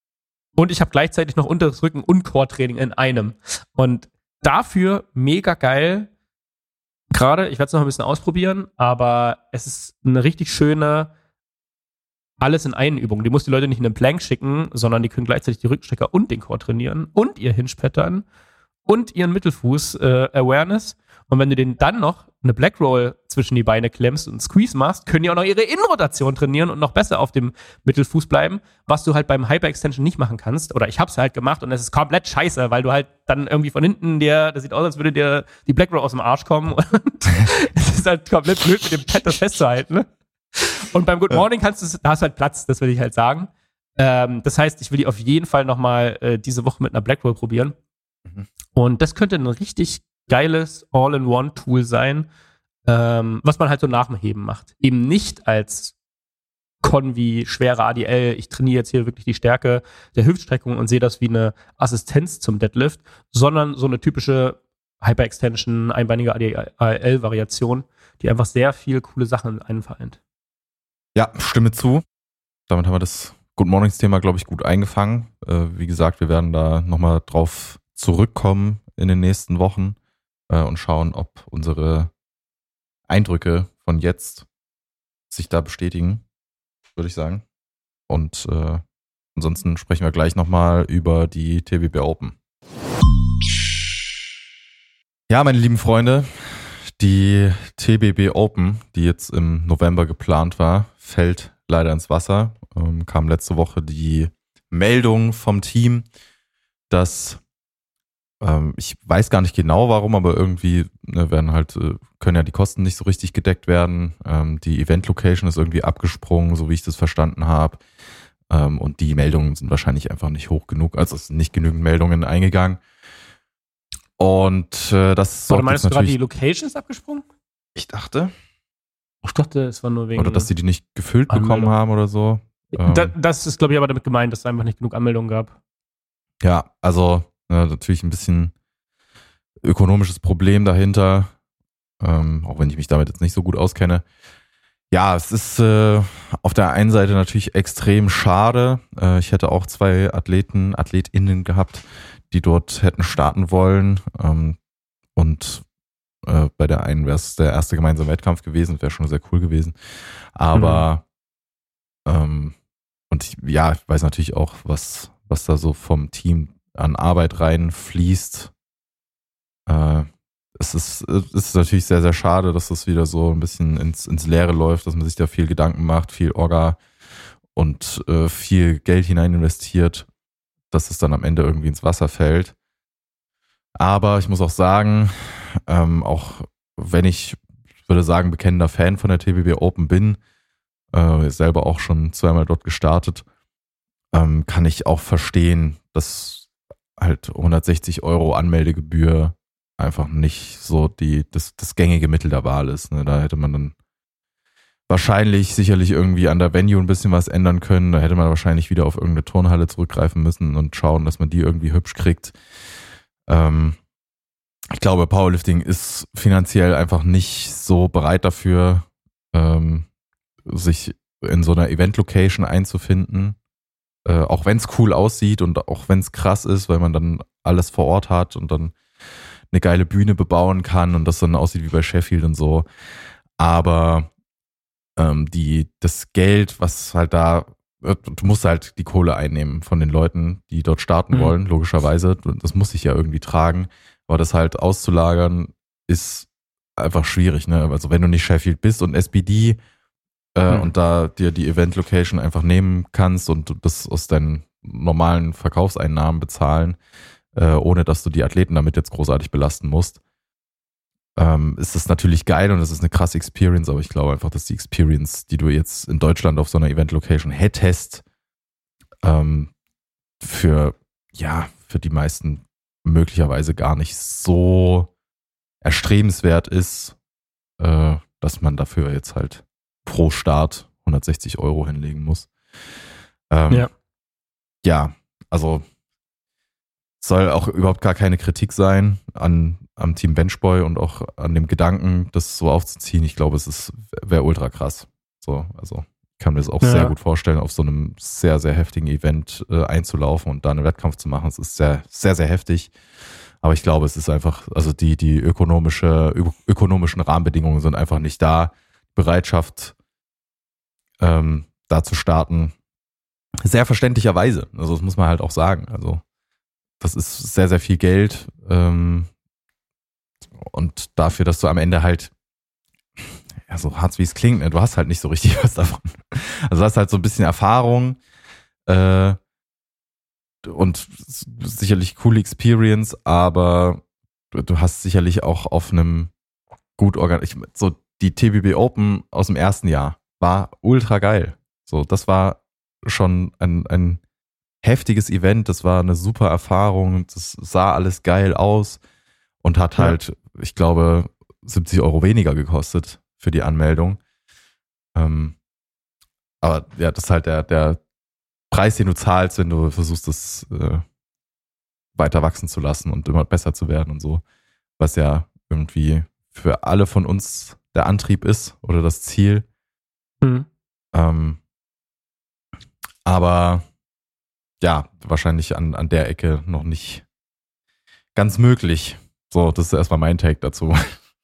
und ich habe gleichzeitig noch unteres Rücken- und Core-Training in einem. Und dafür mega geil, gerade, ich werde es noch ein bisschen ausprobieren, aber es ist eine richtig schöne alles in einen Übung. Die muss die Leute nicht in einen Plank schicken, sondern die können gleichzeitig die Rückstrecker und den Core trainieren und ihr Hinge-Pattern und ihren Mittelfuß äh, Awareness. Und wenn du denen dann noch eine Black Roll zwischen die Beine klemmst und einen Squeeze machst, können die auch noch ihre Innenrotation trainieren und noch besser auf dem Mittelfuß bleiben, was du halt beim Hyper-Extension nicht machen kannst. Oder ich hab's halt gemacht und es ist komplett scheiße, weil du halt dann irgendwie von hinten dir, das sieht aus, als würde dir die Black Roll aus dem Arsch kommen und es ist halt komplett blöd, mit dem Pad das festzuhalten. Ne? Und beim Good Morning kannst du, da hast du halt Platz, das will ich halt sagen. Ähm, das heißt, ich will die auf jeden Fall nochmal äh, diese Woche mit einer Black Roll probieren. Mhm. Und das könnte ein richtig geiles All-in-One-Tool sein, ähm, was man halt so nach dem Heben macht. Eben nicht als Convi, schwere A D L, ich trainiere jetzt hier wirklich die Stärke der Hüftstreckung und sehe das wie eine Assistenz zum Deadlift, sondern so eine typische Hyper-Extension, einbeinige A D L-Variation, die einfach sehr viel coole Sachen in einem vereint. Ja, stimme zu. Damit haben wir das Good Mornings-Thema, glaube ich, gut eingefangen. Äh, wie gesagt, wir werden da nochmal drauf zurückkommen in den nächsten Wochen äh, und schauen, ob unsere Eindrücke von jetzt sich da bestätigen, würde ich sagen. Und äh, ansonsten sprechen wir gleich nochmal über die T B B Open. Ja, meine lieben Freunde, die T B B Open, die jetzt im November geplant war, fällt leider ins Wasser. Ähm, kam letzte Woche die Meldung vom Team, dass ähm, ich weiß gar nicht genau warum, aber irgendwie ne, werden halt äh, können ja die Kosten nicht so richtig gedeckt werden. Ähm, die Event-Location ist irgendwie abgesprungen, so wie ich das verstanden habe. Ähm, und die Meldungen sind wahrscheinlich einfach nicht hoch genug. Also es sind nicht genügend Meldungen eingegangen. Und äh, das Oder meinst du gerade, die Location ist abgesprungen? Ich dachte. Ich dachte, es war nur wegen... Oder dass sie die nicht gefüllt Anmeldung bekommen haben oder so. Ähm, da, das ist, glaube ich, aber damit gemeint, dass es einfach nicht genug Anmeldungen gab. Ja, also ja, natürlich ein bisschen ökonomisches Problem dahinter. Ähm, auch wenn ich mich damit jetzt nicht so gut auskenne. Ja, es ist äh, auf der einen Seite natürlich extrem schade. Äh, ich hätte auch zwei Athleten, AthletInnen gehabt, die dort hätten starten wollen. Ähm, und äh, bei der einen wäre es der erste gemeinsame Wettkampf gewesen, wäre schon sehr cool gewesen. Aber mhm. ähm, und ich, ja, ich weiß natürlich auch, was, was da so vom Team an Arbeit reinfließt. Äh, es ist, es ist natürlich sehr, sehr schade, dass das wieder so ein bisschen ins, ins Leere läuft, dass man sich da viel Gedanken macht, viel Orga und äh, viel Geld hinein investiert, dass es dann am Ende irgendwie ins Wasser fällt. Aber ich muss auch sagen, ähm, auch wenn ich, ich würde sagen, bekennender Fan von der T B B Open bin, äh, selber auch schon zweimal dort gestartet, ähm, kann ich auch verstehen, dass halt hundertsechzig Euro Anmeldegebühr einfach nicht so die das, das gängige Mittel der Wahl ist. Ne? Da hätte man dann wahrscheinlich sicherlich irgendwie an der Venue ein bisschen was ändern können. Da hätte man wahrscheinlich wieder auf irgendeine Turnhalle zurückgreifen müssen und schauen, dass man die irgendwie hübsch kriegt. Ähm, ich glaube, Powerlifting ist finanziell einfach nicht so bereit dafür, ähm, sich in so einer Event-Location einzufinden. Äh, auch wenn es cool aussieht und auch wenn es krass ist, weil man dann alles vor Ort hat und dann eine geile Bühne bebauen kann und das dann aussieht wie bei Sheffield und so. Aber ähm, die, das Geld, was halt da, du musst halt die Kohle einnehmen von den Leuten, die dort starten mhm. wollen, logischerweise. Das muss sich ja irgendwie tragen. Aber das halt auszulagern ist einfach schwierig, ne? Also wenn du nicht Sheffield bist und S B D äh, mhm. und da dir die Event-Location einfach nehmen kannst und das aus deinen normalen Verkaufseinnahmen bezahlen, äh, ohne dass du die Athleten damit jetzt großartig belasten musst, ähm, ist das natürlich geil und das ist eine krasse Experience, aber ich glaube einfach, dass die Experience, die du jetzt in Deutschland auf so einer Event-Location hättest, ähm, für, ja, für die meisten möglicherweise gar nicht so erstrebenswert ist, äh, dass man dafür jetzt halt pro Start hundertsechzig Euro hinlegen muss. Ähm, ja. Ja, also soll auch überhaupt gar keine Kritik sein an am Team Benchboy und auch an dem Gedanken, das so aufzuziehen. Ich glaube, es ist wäre ultra krass. So, also ich kann mir das auch ja. sehr gut vorstellen, auf so einem sehr, sehr heftigen Event äh, einzulaufen und da einen Wettkampf zu machen. Es ist sehr, sehr, sehr heftig. Aber ich glaube, es ist einfach, also die, die ökonomische, ö- ökonomischen Rahmenbedingungen sind einfach nicht da. Bereitschaft, ähm, da zu starten, sehr verständlicherweise. Also das muss man halt auch sagen. Also das ist sehr, sehr viel Geld. Ähm, und dafür, dass du am Ende halt, ja, so hart wie es klingt, ne, du hast halt nicht so richtig was davon. Also du hast halt so ein bisschen Erfahrung, äh, und sicherlich coole Experience, aber du hast sicherlich auch auf einem gut organisierten, so die T B B Open aus dem ersten Jahr war ultra geil. So, das war schon ein, ein heftiges Event, das war eine super Erfahrung, das sah alles geil aus und hat Ja. halt, ich glaube, siebzig Euro weniger gekostet für die Anmeldung. Ähm, aber ja, das ist halt der, der Preis, den du zahlst, wenn du versuchst, das äh, weiter wachsen zu lassen und immer besser zu werden und so. Was ja irgendwie für alle von uns der Antrieb ist oder das Ziel. Mhm. Ähm, aber ja, wahrscheinlich an, an der Ecke noch nicht ganz möglich. So, das ist erstmal mein Take dazu.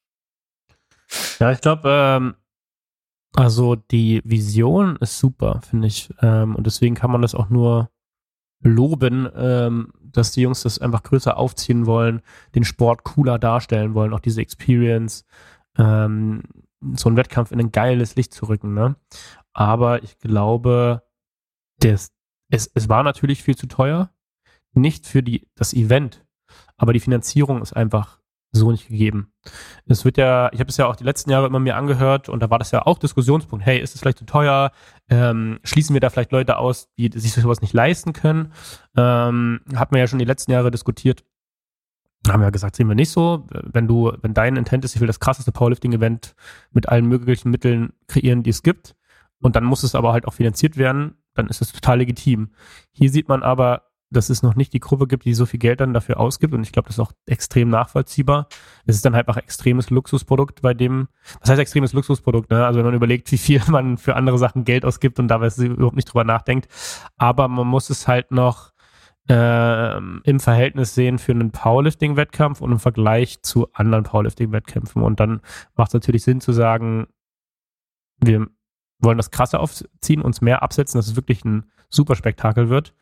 Ja, ich glaube, ähm, also die Vision ist super, finde ich. Ähm, und deswegen kann man das auch nur loben, ähm, dass die Jungs das einfach größer aufziehen wollen, den Sport cooler darstellen wollen, auch diese Experience, ähm, so einen Wettkampf in ein geiles Licht zu rücken. Ne? Aber ich glaube, das, es, es war natürlich viel zu teuer, nicht für die, das Event, aber die Finanzierung ist einfach so nicht gegeben. Es wird ja, ich habe es ja auch die letzten Jahre immer mir angehört und da war das ja auch Diskussionspunkt. Hey, ist es vielleicht zu teuer? Ähm, schließen wir da vielleicht Leute aus, die sich sowas nicht leisten können? Ähm, hat man ja schon die letzten Jahre diskutiert. Haben wir gesagt, sehen wir nicht so. Wenn du, wenn dein Intent ist, ich will das krasseste Powerlifting-Event mit allen möglichen Mitteln kreieren, die es gibt, und dann muss es aber halt auch finanziert werden, dann ist es total legitim. Hier sieht man aber, dass es noch nicht die Gruppe gibt, die so viel Geld dann dafür ausgibt. Und ich glaube, das ist auch extrem nachvollziehbar. Es ist dann halt auch ein extremes Luxusprodukt bei dem, was heißt extremes Luxusprodukt, ne? Also wenn man überlegt, wie viel man für andere Sachen Geld ausgibt und dabei überhaupt nicht drüber nachdenkt. Aber man muss es halt noch äh, im Verhältnis sehen für einen Powerlifting-Wettkampf und im Vergleich zu anderen Powerlifting-Wettkämpfen. Und dann macht es natürlich Sinn zu sagen, wir wollen das krasser aufziehen, uns mehr absetzen, dass es wirklich ein super Spektakel wird.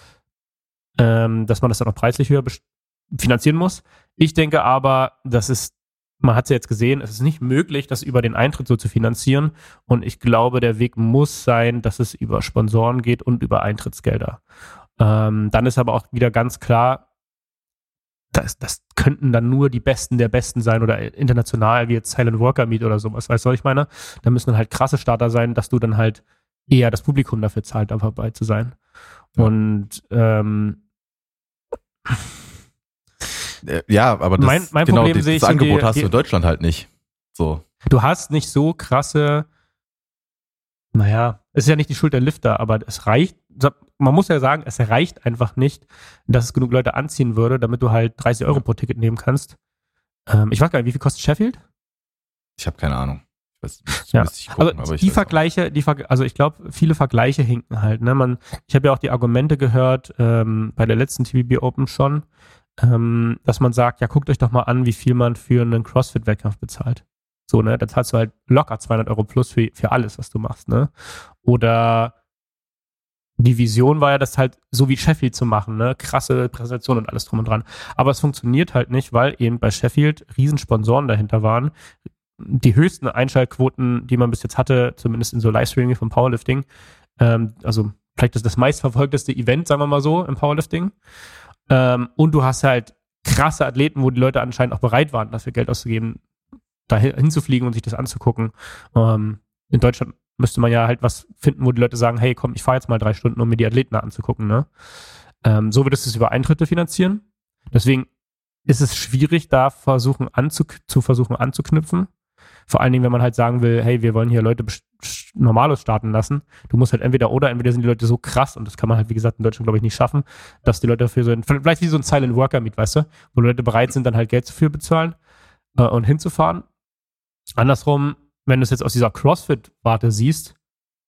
Ähm, dass man das dann auch preislich höher best- finanzieren muss. Ich denke aber, das ist, man hat es ja jetzt gesehen, es ist nicht möglich, das über den Eintritt so zu finanzieren. Und ich glaube, der Weg muss sein, dass es über Sponsoren geht und über Eintrittsgelder. Ähm, dann ist aber auch wieder ganz klar, das, das könnten dann nur die Besten der Besten sein oder international, wie jetzt Silent Worker Meet oder sowas. Weißt du, was ich meine? Da müssen dann halt krasse Starter sein, dass du dann halt eher das Publikum dafür zahlt, einfach dabei zu sein. Ja. Und ähm, Ja, aber das, Mein- mein genau, Problem die, sehe ich das in Angebot die- hast die- du in Deutschland halt nicht. So. du hast nicht so krasse, naja, es ist ja nicht die Schuld der Lifter, aber es reicht, man muss ja sagen, es reicht einfach nicht, dass es genug Leute anziehen würde, damit du halt dreißig Euro pro Ticket nehmen kannst. Ähm, ich weiß gar nicht, wie viel kostet Sheffield? Ich habe keine Ahnung. Ich weiß, müsste Ja, müsste ich gucken, also aber ich die weiß Vergleiche, die Ver also ich glaube, viele Vergleiche hinken halt. Ne? Man, ich habe ja auch die Argumente gehört ähm, bei der letzten T B B Open schon, ähm, dass man sagt, ja, guckt euch doch mal an, wie viel man für einen CrossFit-Wettkampf bezahlt. So, ne, da zahlst du halt locker zweihundert Euro plus für, für alles, was du machst, ne? Oder die Vision war ja, das halt so wie Sheffield zu machen, ne? Krasse Präsentation und alles drum und dran. Aber es funktioniert halt nicht, weil eben bei Sheffield Riesensponsoren dahinter waren. Die höchsten Einschaltquoten, die man bis jetzt hatte, zumindest in so Livestreaming vom Powerlifting, ähm, also vielleicht das, das meistverfolgteste Event, sagen wir mal so, im Powerlifting. Ähm, und du hast halt krasse Athleten, wo die Leute anscheinend auch bereit waren, dafür Geld auszugeben, da hinzufliegen und sich das anzugucken. Ähm, in Deutschland müsste man ja halt was finden, wo die Leute sagen, hey, komm, ich fahre jetzt mal drei Stunden, um mir die Athleten anzugucken. Ne? Ähm, so würdest du es über Eintritte finanzieren. Deswegen ist es schwierig, da versuchen anzuk- zu versuchen anzuknüpfen. Vor allen Dingen, wenn man halt sagen will, hey, wir wollen hier Leute Normales starten lassen. Du musst halt entweder oder, entweder sind die Leute so krass, und das kann man halt, wie gesagt, in Deutschland, glaube ich, nicht schaffen, dass die Leute dafür so, ein, vielleicht wie so ein Silent Worker Meet, weißt du, wo Leute bereit sind, dann halt Geld dafür bezahlen äh, und hinzufahren. Andersrum, wenn du es jetzt aus dieser CrossFit-Warte siehst,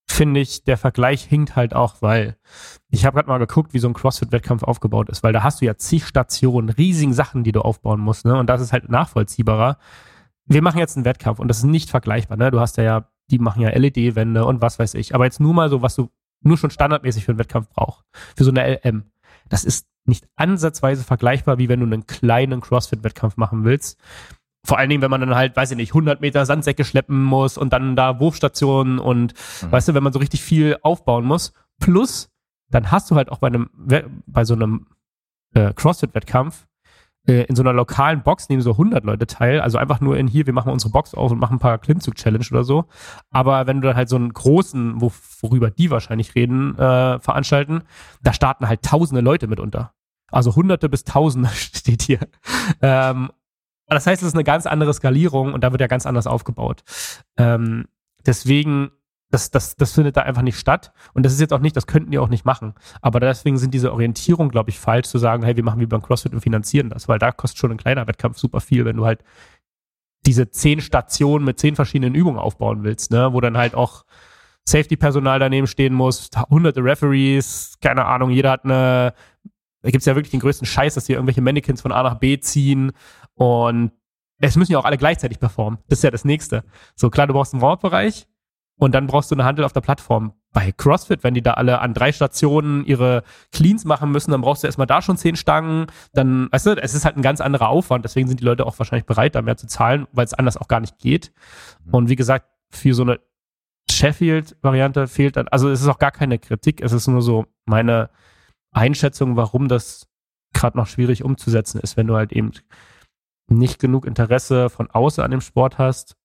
finde ich, der Vergleich hinkt halt auch, weil ich habe gerade mal geguckt, wie so ein CrossFit-Wettkampf aufgebaut ist, weil da hast du ja zig Stationen, riesigen Sachen, die du aufbauen musst, ne? Und das ist halt nachvollziehbarer. Wir machen jetzt einen Wettkampf und das ist nicht vergleichbar, ne? Du hast ja, ja die machen ja L E D-Wände und was weiß ich. Aber jetzt nur mal so, was du nur schon standardmäßig für einen Wettkampf brauchst. Für so eine L M. Das ist nicht ansatzweise vergleichbar, wie wenn du einen kleinen CrossFit-Wettkampf machen willst. Vor allen Dingen, wenn man dann halt, weiß ich nicht, hundert Meter Sandsäcke schleppen muss und dann da Wurfstationen und, mhm. weißt du, wenn man so richtig viel aufbauen muss. Plus, dann hast du halt auch bei einem, bei so einem äh, CrossFit-Wettkampf äh, in so einer lokalen Box nehmen so hundert Leute teil. Also einfach nur in hier, wir machen unsere Box auf und machen ein paar Klimmzug-Challenge oder so. Aber wenn du dann halt so einen großen, wo, worüber die wahrscheinlich reden, äh, veranstalten, da starten halt tausende Leute mitunter. Also hunderte bis tausende steht hier. Ähm, Das heißt, es ist eine ganz andere Skalierung und da wird ja ganz anders aufgebaut. Ähm, deswegen, das, das, das findet da einfach nicht statt. Und das ist jetzt auch nicht, das könnten die auch nicht machen. Aber deswegen sind diese Orientierung, glaube ich, falsch, zu sagen, hey, wir machen wie beim CrossFit und finanzieren das. Weil da kostet schon ein kleiner Wettkampf super viel, wenn du halt diese zehn Stationen mit zehn verschiedenen Übungen aufbauen willst, ne? Wo dann halt auch Safety-Personal daneben stehen muss, hunderte Referees, keine Ahnung, jeder hat eine, da gibt es ja wirklich den größten Scheiß, dass hier irgendwelche Mannequins von A nach B ziehen. Und es müssen ja auch alle gleichzeitig performen. Das ist ja das Nächste. So klar, du brauchst einen Warm-Up-Bereich und dann brauchst du eine Handel auf der Plattform. Bei CrossFit, wenn die da alle an drei Stationen ihre Cleans machen müssen, dann brauchst du erstmal da schon zehn Stangen. Dann, weißt du, es ist halt ein ganz anderer Aufwand. Deswegen sind die Leute auch wahrscheinlich bereit, da mehr zu zahlen, weil es anders auch gar nicht geht. Und wie gesagt, für so eine Sheffield-Variante fehlt dann, also es ist auch gar keine Kritik. Es ist nur so meine Einschätzung, warum das gerade noch schwierig umzusetzen ist, wenn du halt eben nicht genug Interesse von außen an dem Sport hast.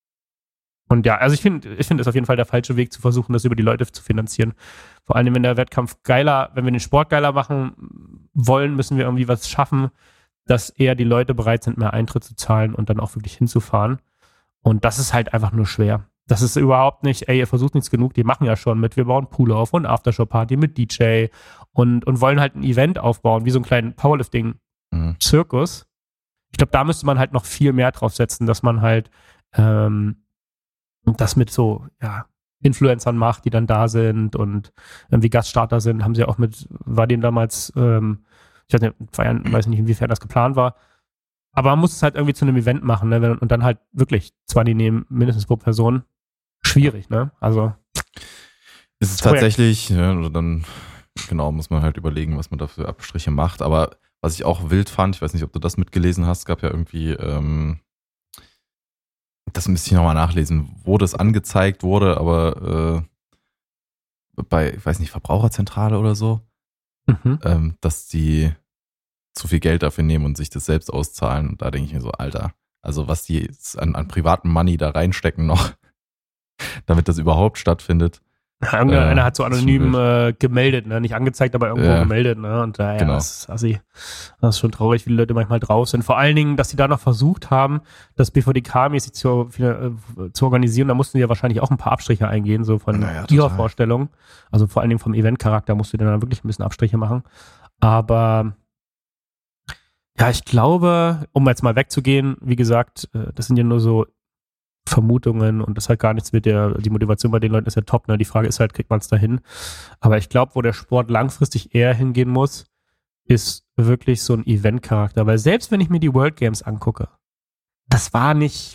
Und ja, also ich finde, ich finde es auf jeden Fall der falsche Weg, zu versuchen, das über die Leute zu finanzieren. Vor allem, wenn der Wettkampf geiler, wenn wir den Sport geiler machen wollen, müssen wir irgendwie was schaffen, dass eher die Leute bereit sind, mehr Eintritt zu zahlen und dann auch wirklich hinzufahren. Und das ist halt einfach nur schwer. Das ist überhaupt nicht, ey, ihr versucht nichts genug, die machen ja schon mit, wir bauen Pool auf und Aftershow-Party mit D J und, und wollen halt ein Event aufbauen, wie so einen kleinen Powerlifting-Zirkus. Mhm. Ich glaube, da müsste man halt noch viel mehr drauf setzen, dass man halt ähm, das mit so, ja, Influencern macht, die dann da sind und irgendwie Gaststarter sind, haben sie ja auch mit, war denen damals, ähm, ich weiß nicht, weiß nicht, inwiefern das geplant war, aber man muss es halt irgendwie zu einem Event machen, ne, und dann halt wirklich zwanzig nehmen, mindestens pro Person. Schwierig, ne, also. Ist es tatsächlich, ja, oder dann, genau, muss man halt überlegen, was man da für Abstriche macht, aber was ich auch wild fand, ich weiß nicht, ob du das mitgelesen hast, gab ja irgendwie, ähm, das müsste ich nochmal nachlesen, wo das angezeigt wurde, aber äh, bei, ich weiß nicht, Verbraucherzentrale oder so, mhm. ähm, dass die zu viel Geld dafür nehmen und sich das selbst auszahlen. Und da denke ich mir so, Alter, also was die an, an privaten Money da reinstecken noch, damit das überhaupt stattfindet. Irgendeiner äh, hat so anonym äh, gemeldet, ne? Nicht angezeigt, aber irgendwo ja. gemeldet, ne? Und daher, genau. das ist assi. Das ist schon traurig, wie die Leute manchmal drauf sind. Vor allen Dingen, dass die da noch versucht haben, das B V D K-mäßig zu, äh, zu organisieren. Da mussten die ja wahrscheinlich auch ein paar Abstriche eingehen, so von naja, ihrer total. Vorstellung. Also vor allen Dingen vom Event-Charakter musst du dann wirklich ein bisschen Abstriche machen. Aber ja, ich glaube, um jetzt mal wegzugehen, wie gesagt, das sind ja nur so Vermutungen und das hat gar nichts mit der, die Motivation bei den Leuten ist ja top, ne? Die Frage ist halt, kriegt man es dahin? Aber ich glaube, wo der Sport langfristig eher hingehen muss, ist wirklich so ein Event-Charakter. Weil selbst wenn ich mir die World Games angucke, das war nicht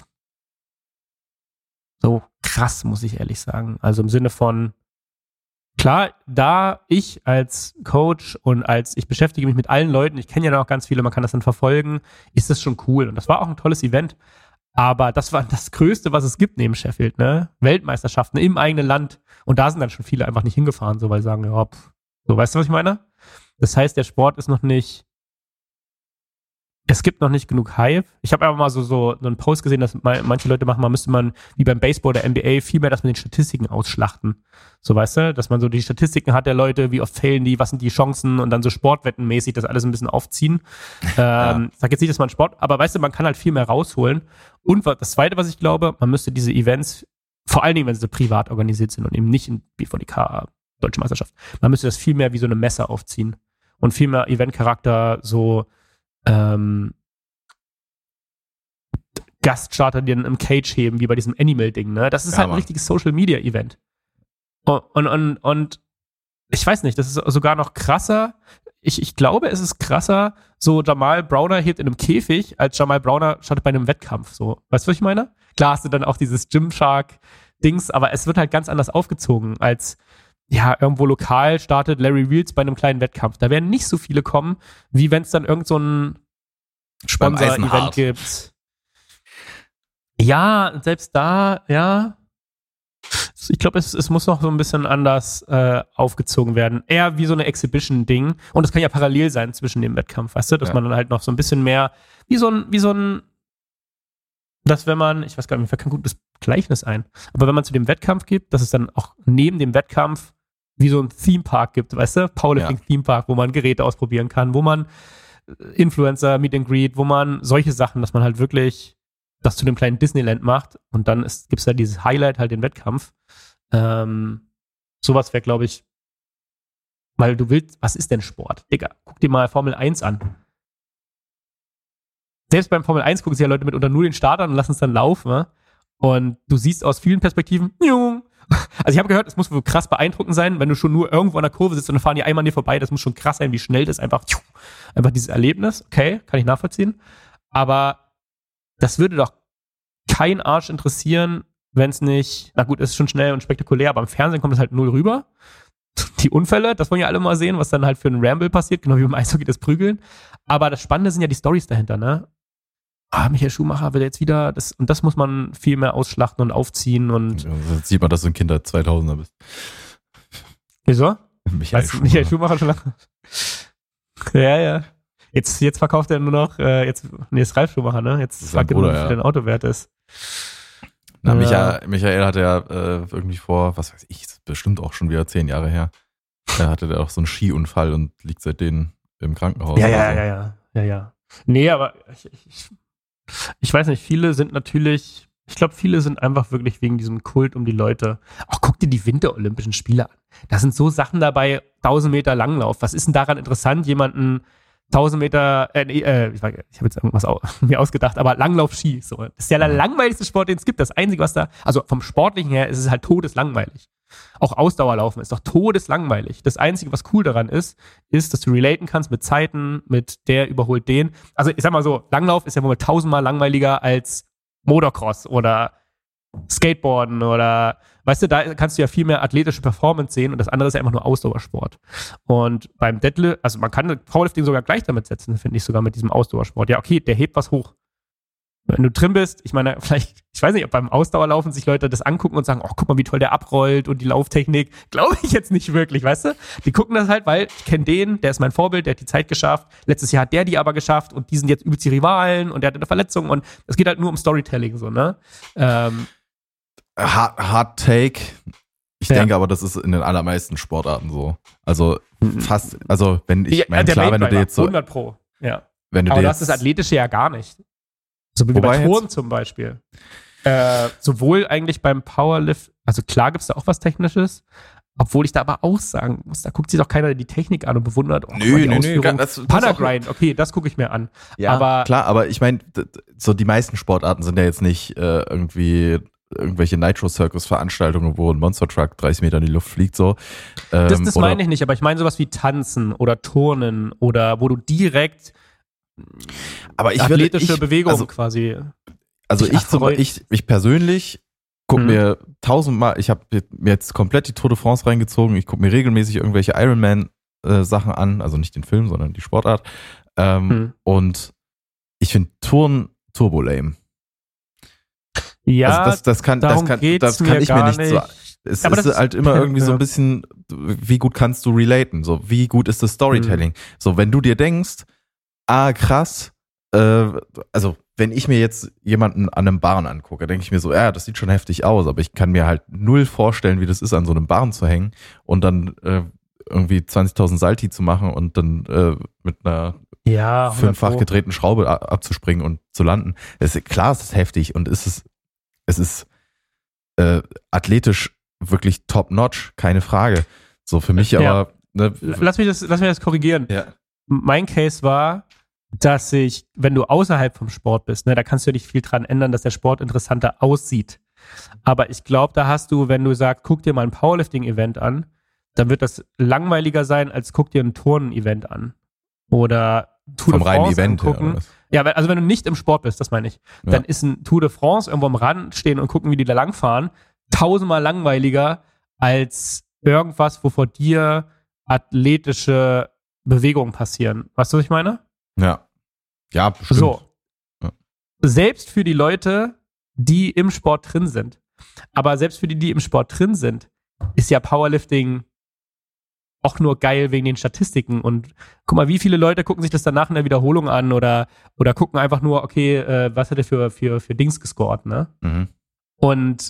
so krass, muss ich ehrlich sagen. Also im Sinne von, klar, da ich als Coach und als, ich beschäftige mich mit allen Leuten, ich kenne ja noch ganz viele, man kann das dann verfolgen, ist das schon cool. Und das war auch ein tolles Event. Aber das war das Größte, was es gibt neben Sheffield, ne? Weltmeisterschaften im eigenen Land. Und da sind dann schon viele einfach nicht hingefahren, so weil sie sagen, ja, pff. So, weißt du, was ich meine? Das heißt, der Sport ist noch nicht, es gibt noch nicht genug Hype. Ich habe einfach mal so, so einen Post gesehen, dass manche Leute machen, man müsste man, wie beim Baseball der N B A, viel mehr das mit den Statistiken ausschlachten. So, weißt du, dass man so die Statistiken hat der Leute, wie oft fällen die, was sind die Chancen und dann so sportwettenmäßig das alles ein bisschen aufziehen. Ja. Ähm, ich sag jetzt nicht, dass man Sport, aber weißt du, man kann halt viel mehr rausholen. Und das Zweite, was ich glaube, man müsste diese Events, vor allen Dingen, wenn sie privat organisiert sind und eben nicht in B V D K, Deutsche Meisterschaft, man müsste das viel mehr wie so eine Messe aufziehen und viel mehr Eventcharakter so Ähm, Gaststarter, die dann im Cage heben, wie bei diesem Animal-Ding, ne? Das ist ja, halt ein Mann. richtiges Social-Media-Event. Und, und, und ich weiß nicht, das ist sogar noch krasser. Ich, ich glaube, es ist krasser, so Jamal Browner hebt in einem Käfig, als Jamal Browner startet bei einem Wettkampf. So. Weißt du, was ich meine? Klar hast du dann auch dieses Gymshark-Dings, aber es wird halt ganz anders aufgezogen, als ja, irgendwo lokal startet Larry Wheels bei einem kleinen Wettkampf. Da werden nicht so viele kommen, wie wenn es dann irgend so ein Sponsor-Event gibt. Ja, und selbst da, ja. Ich glaube, es, es muss noch so ein bisschen anders äh, aufgezogen werden. Eher wie so eine Exhibition-Ding. Und das kann ja parallel sein zwischen dem Wettkampf, weißt du? Dass ja. man dann halt noch so ein bisschen mehr, wie so ein, wie so ein, dass wenn man, ich weiß gar nicht, mir fällt kein gutes Gleichnis ein, aber wenn man zu dem Wettkampf geht, dass es dann auch neben dem Wettkampf wie so ein Theme-Park gibt, weißt du? Powerlifting-Theme-Park, wo man Geräte ausprobieren kann, wo man Influencer, Meet and Greet, wo man solche Sachen, dass man halt wirklich das zu dem kleinen Disneyland macht und dann gibt es da dieses Highlight, halt den Wettkampf. Ähm, sowas wäre, glaube ich, weil du willst, was ist denn Sport? Digga, guck dir mal Formel eins an. Selbst beim Formel eins gucken sich ja Leute mitunter nur den Start an und lassen es dann laufen. Ne? Und du siehst aus vielen Perspektiven, also ich habe gehört, es muss wohl krass beeindruckend sein, wenn du schon nur irgendwo an der Kurve sitzt und dann fahren die einmal an dir vorbei, das muss schon krass sein, wie schnell das einfach, einfach dieses Erlebnis, okay, kann ich nachvollziehen. Aber das würde doch kein Arsch interessieren, wenn es nicht, na gut, ist schon schnell und spektakulär, aber im Fernsehen kommt es halt null rüber. Die Unfälle, das wollen ja alle mal sehen, was dann halt für einen Ramble passiert, genau wie beim Eishockey das Prügeln. Aber das Spannende sind ja die Storys dahinter, ne? Ah, Michael Schumacher will jetzt wieder, das, und das muss man viel mehr ausschlachten und aufziehen und. Ja, jetzt sieht man, dass du ein Kind der zweitausender bist. Wieso? Michael weißt, Schumacher. Michael Schumacher schon lange. Ja, ja. Jetzt, jetzt verkauft er nur noch, äh, jetzt, nee, ist Ralf Schumacher, ne? Jetzt sagt er nur, wie viel dein Auto wert ist. Na, ja. Michael, Michael hatte ja äh, irgendwie vor, was weiß ich, ist bestimmt auch schon wieder zehn Jahre her, da hatte der auch so einen Skiunfall und liegt seitdem im Krankenhaus. Ja, ja, also. ja, ja, ja, ja. Nee, aber ich, ich, ich weiß nicht, viele sind natürlich, ich glaube, viele sind einfach wirklich wegen diesem Kult um die Leute. Auch guck dir die Winterolympischen Spiele an. Da sind so Sachen dabei, tausend Meter Langlauf. Was ist denn daran interessant, jemanden tausend Meter, äh, nee, äh, ich, ich habe jetzt irgendwas au- mir ausgedacht, aber Langlauf-Ski, so. Das ist ja der langweiligste Sport, den es gibt. Das Einzige, was da, also vom Sportlichen her ist es halt todeslangweilig. Auch Ausdauerlaufen ist doch todeslangweilig. Das Einzige, was cool daran ist, ist, dass du relaten kannst mit Zeiten, mit der überholt den. Also ich sag mal so, Langlauf ist ja wohl tausendmal langweiliger als Motocross oder Skateboarden oder, weißt du, da kannst du ja viel mehr athletische Performance sehen und das andere ist ja einfach nur Ausdauersport. Und beim Deadlift, also man kann Powerlifting sogar gleich damit setzen, finde ich, sogar mit diesem Ausdauersport. Ja, okay, der hebt was hoch. Wenn du drin bist, ich meine, vielleicht, ich weiß nicht, ob beim Ausdauerlaufen sich Leute das angucken und sagen, oh, guck mal, wie toll der abrollt und die Lauftechnik. Glaube ich jetzt nicht wirklich, weißt du? Die gucken das halt, weil ich kenne den, der ist mein Vorbild, der hat die Zeit geschafft. Letztes Jahr hat der die aber geschafft und die sind jetzt übelst die Rivalen und der hat eine Verletzung und es geht halt nur um Storytelling, so, ne? Ähm, Hard, hard Take. Ich Ja. denke aber, das ist in den allermeisten Sportarten so. Also fast, also wenn ich, ja, mein, der klar, wenn du dir Main-Driver, jetzt so, hundert Pro, ja. wenn du Aber dir das jetzt, ist das Athletische ja gar nicht. So wie Wobei bei jetzt- Turnen zum Beispiel. Äh, sowohl eigentlich beim Powerlift, also klar gibt es da auch was Technisches, obwohl ich da aber auch sagen muss, da guckt sich doch keiner die Technik an und bewundert, oh, guck mal, die Ausführung. das, das Panagrind, okay, das gucke ich mir an. Ja, aber klar, aber ich meine, d- d- so die meisten Sportarten sind ja jetzt nicht äh, irgendwie irgendwelche Nitro-Circus-Veranstaltungen, wo ein Monster-Truck dreißig Meter in die Luft fliegt, so. Ähm, das, das oder- meine ich nicht, aber ich meine sowas wie Tanzen oder Turnen oder wo du direkt aber ich würde, athletische ich, Bewegung also, quasi. also dich ich, zum, erfreut. ich, ich persönlich gucke Mhm. mir tausendmal, ich habe mir jetzt komplett die Tour de France reingezogen, ich gucke mir regelmäßig irgendwelche Ironman-Sachen an, also nicht den Film, sondern die Sportart. Ähm, Mhm. Und ich finde Turn turbo lame. Ja, also das, das kann, das darum kann, geht's das kann mir ich mir gar nicht so. nicht. Es Aber ist das ist- halt immer irgendwie so ja. ein bisschen, wie gut kannst du relaten? So, wie gut ist das Storytelling? Mhm. So, wenn du dir denkst, ah, krass, äh, also wenn ich mir jetzt jemanden an einem Barren angucke, denke ich mir so, ja, das sieht schon heftig aus, aber ich kann mir halt null vorstellen, wie das ist, an so einem Barren zu hängen und dann äh, irgendwie zwanzigtausend Salti zu machen und dann äh, mit einer Ja, hundert fünffach Pro. gedrehten Schraube a- abzuspringen und zu landen. Es ist, klar, es ist heftig und es ist, es ist äh, athletisch wirklich top-notch, keine Frage. So für mich Ja. aber, ne, Lass mich das, lass mich das korrigieren. ja. Mein Case war, dass ich, wenn du außerhalb vom Sport bist, ne, da kannst du ja nicht viel dran ändern, dass der Sport interessanter aussieht. Aber ich glaube, da hast du, wenn du sagst, guck dir mal ein Powerlifting-Event an, dann wird das langweiliger sein, als guck dir ein Turnen-Event an. Oder Tour Vom de reinen France Event her, angucken. oder was? Ja, weil- also wenn du nicht im Sport bist, das meine ich, Ja. dann ist ein Tour de France irgendwo am Rand stehen und gucken, wie die da langfahren, tausendmal langweiliger als irgendwas, wo vor dir athletische Bewegungen passieren. Weißt du, was ich meine? Ja. Ja, bestimmt. So. Ja. Selbst für die Leute, die im Sport drin sind. Aber selbst für die, die im Sport drin sind, ist ja Powerlifting auch nur geil wegen den Statistiken. Und guck mal, wie viele Leute gucken sich das danach in der Wiederholung an oder, oder gucken einfach nur, okay, äh, was hat er für, für, für Dings gescored, ne? Mhm. Und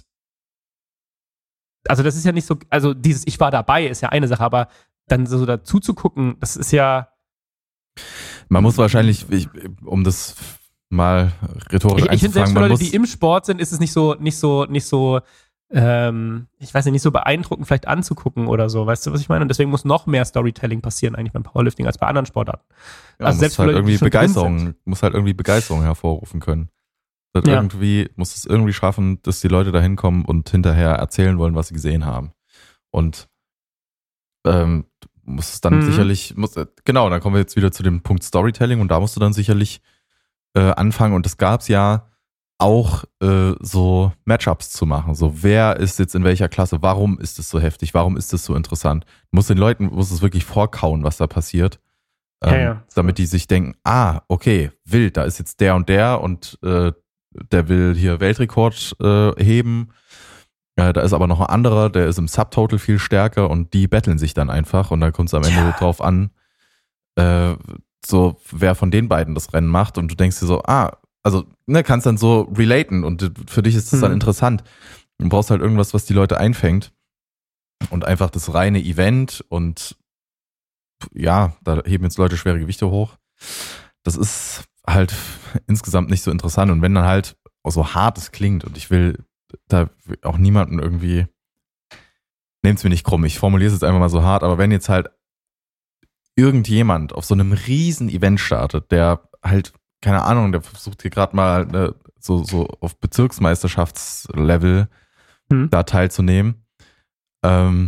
also das ist ja nicht so, also dieses Ich war dabei ist ja eine Sache, aber dann so dazu zu gucken, das ist ja. Man muss wahrscheinlich, ich, um das mal rhetorisch Ich, ich finde, selbst einzufangen, für man Leute, muss, die im Sport sind, ist es nicht so, nicht so, nicht so, ähm, ich weiß nicht, nicht so beeindruckend vielleicht anzugucken oder so. Weißt du, was ich meine? Und deswegen muss noch mehr Storytelling passieren eigentlich beim Powerlifting als bei anderen Sportarten. ja, also muss selbst für halt Leute, die irgendwie schon drin Begeisterung, sind. muss halt irgendwie Begeisterung hervorrufen können. Halt Ja. irgendwie, muss es irgendwie schaffen, dass die Leute da hinkommen und hinterher erzählen wollen, was sie gesehen haben. Und ähm, muss es dann Mhm. sicherlich, muss, genau, dann kommen wir jetzt wieder zu dem Punkt Storytelling und da musst du dann sicherlich äh, anfangen und das gab es ja auch äh, so Matchups zu machen. So, wer ist jetzt in welcher Klasse? Warum ist es so heftig? Warum ist es so interessant? Du musst den Leuten, muss es wirklich vorkauen, was da passiert, ähm, Ja, ja. damit die sich denken, ah, okay, wild, da ist jetzt der und der und äh, der will hier Weltrekord äh, heben. Äh, da ist aber noch ein anderer, der ist im Subtotal viel stärker und die betteln sich dann einfach und dann kommt es am Ende Ja. drauf an, äh, so wer von den beiden das Rennen macht und du denkst dir so, ah, also ne, kannst dann so relaten und für dich ist das dann Mhm. interessant. Du brauchst halt irgendwas, was die Leute einfängt und einfach das reine Event und ja, da heben jetzt Leute schwere Gewichte hoch. Das ist halt insgesamt nicht so interessant und wenn dann halt auch so hart es klingt und ich will da auch niemanden irgendwie, nehmt's mir nicht krumm, ich formuliere es jetzt einfach mal so hart, aber wenn jetzt halt irgendjemand auf so einem riesen Event startet, der halt, keine Ahnung, der versucht hier gerade mal ne, so, so auf Bezirksmeisterschaftslevel Hm. da teilzunehmen, ähm,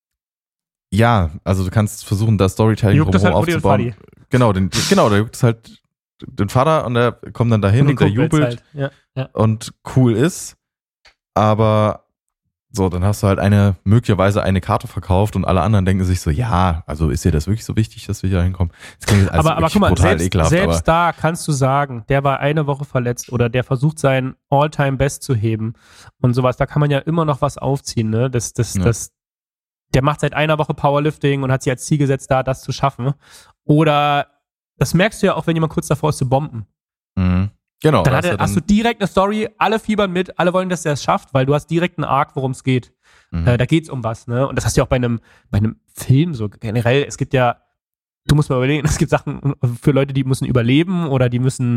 ja, also du kannst versuchen, da Storytelling Juckt das drumherum halt Mutti und aufzubauen. Vati. Genau, den, genau, da juckt es halt den Vater und der kommt dann dahin und, die der Kumpels jubelt halt. Ja, ja. und cool ist, aber so, dann hast du halt eine, möglicherweise eine Karte verkauft und alle anderen denken sich so, ja, also ist dir das wirklich so wichtig, dass wir hier hinkommen? Das klingt jetzt alles aber, aber wirklich guck mal, brutal selbst, ekelhaft, selbst aber da kannst du sagen, der war eine Woche verletzt oder der versucht sein All-Time-Best zu heben und sowas, da kann man ja immer noch was aufziehen, ne? Das, das, Ja. das, der macht seit einer Woche Powerlifting und hat sich als Ziel gesetzt, da das zu schaffen. Oder das merkst du ja auch, wenn jemand kurz davor ist zu bomben. mhm. Genau. Dann, da hat ist er, ja dann- hast du direkt eine Story, alle fiebern mit, alle wollen, dass er es schafft, weil du hast direkt einen Arc, worum es geht. mhm. Äh, da geht's um was, ne? Und das hast du ja auch bei einem, bei einem Film so generell. Es gibt ja, du musst mal überlegen, es gibt Sachen für Leute, die müssen überleben oder die müssen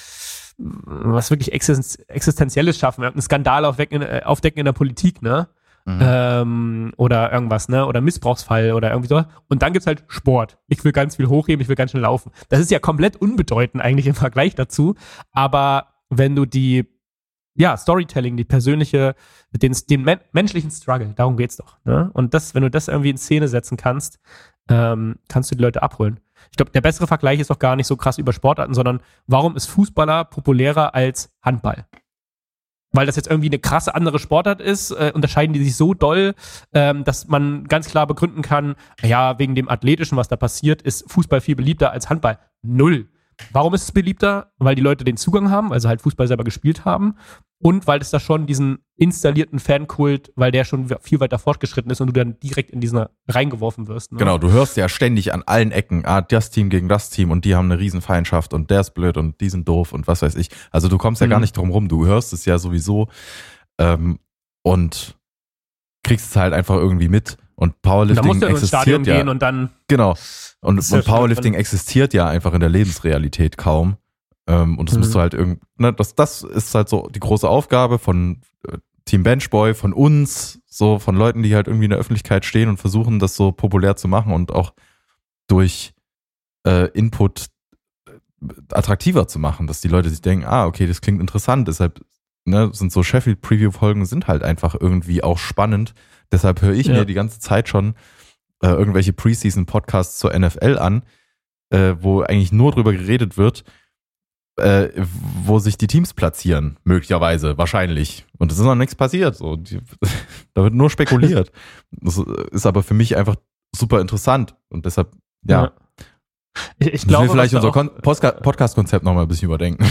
was wirklich Existen- Existenzielles schaffen, einen Skandal aufwecken, äh, aufdecken in der Politik, ne? Mhm. Ähm, oder irgendwas, ne? Oder Missbrauchsfall oder irgendwie so. Und dann gibt's halt Sport. Ich will ganz viel hochheben, ich will ganz schnell laufen. Das ist ja komplett unbedeutend eigentlich im Vergleich dazu. Aber wenn du die, ja, Storytelling, die persönliche, den, den men- menschlichen Struggle, darum geht's doch, ne? Und das, wenn du das irgendwie in Szene setzen kannst, ähm, kannst du die Leute abholen. Ich glaube, der bessere Vergleich ist doch gar nicht so krass über Sportarten, sondern warum ist Fußballer populärer als Handball? Weil das jetzt irgendwie eine krasse andere Sportart ist, äh, unterscheiden die sich so doll, ähm, dass man ganz klar begründen kann, ja, wegen dem Athletischen, was da passiert, ist Fußball viel beliebter als Handball. Null. Warum ist es beliebter? Weil die Leute den Zugang haben, also halt Fußball selber gespielt haben und weil es da schon diesen installierten Fankult, weil der schon viel weiter fortgeschritten ist und du dann direkt in diesen reingeworfen wirst. Ne? Genau, du hörst ja ständig an allen Ecken, ah, das Team gegen das Team und die haben eine Riesenfeindschaft und der ist blöd und die sind doof und was weiß ich. Also du kommst ja Mhm. gar nicht drum rum, du hörst es ja sowieso ähm, und kriegst es halt einfach irgendwie mit. Und Und da Powerlifting musst du ja ins Stadion existiert ja. gehen und dann Genau. Und, Das ist ja und schon Powerlifting drin. existiert ja einfach in der Lebensrealität kaum. Ähm, und das Mhm. musst du halt irgendwie, ne, das, das ist halt so die große Aufgabe von äh, Team Benchboy, von uns, so von Leuten, die halt irgendwie in der Öffentlichkeit stehen und versuchen, das so populär zu machen und auch durch äh, Input äh, attraktiver zu machen, dass die Leute sich denken, ah, okay, das klingt interessant, deshalb ne, sind so Sheffield-Preview-Folgen sind halt einfach irgendwie auch spannend. Deshalb höre ich Ja. mir die ganze Zeit schon äh, irgendwelche Preseason-Podcasts zur N F L an, äh, wo eigentlich nur drüber geredet wird, äh, wo sich die Teams platzieren, möglicherweise, wahrscheinlich. Und es ist noch nichts passiert. So. Die, da wird nur spekuliert. Das ist aber für mich einfach super interessant. Und deshalb, ja, Ja. Ich, ich müssen glaube, wir vielleicht was da unser auch- Kon- Postka- Podcast-Konzept nochmal ein bisschen überdenken.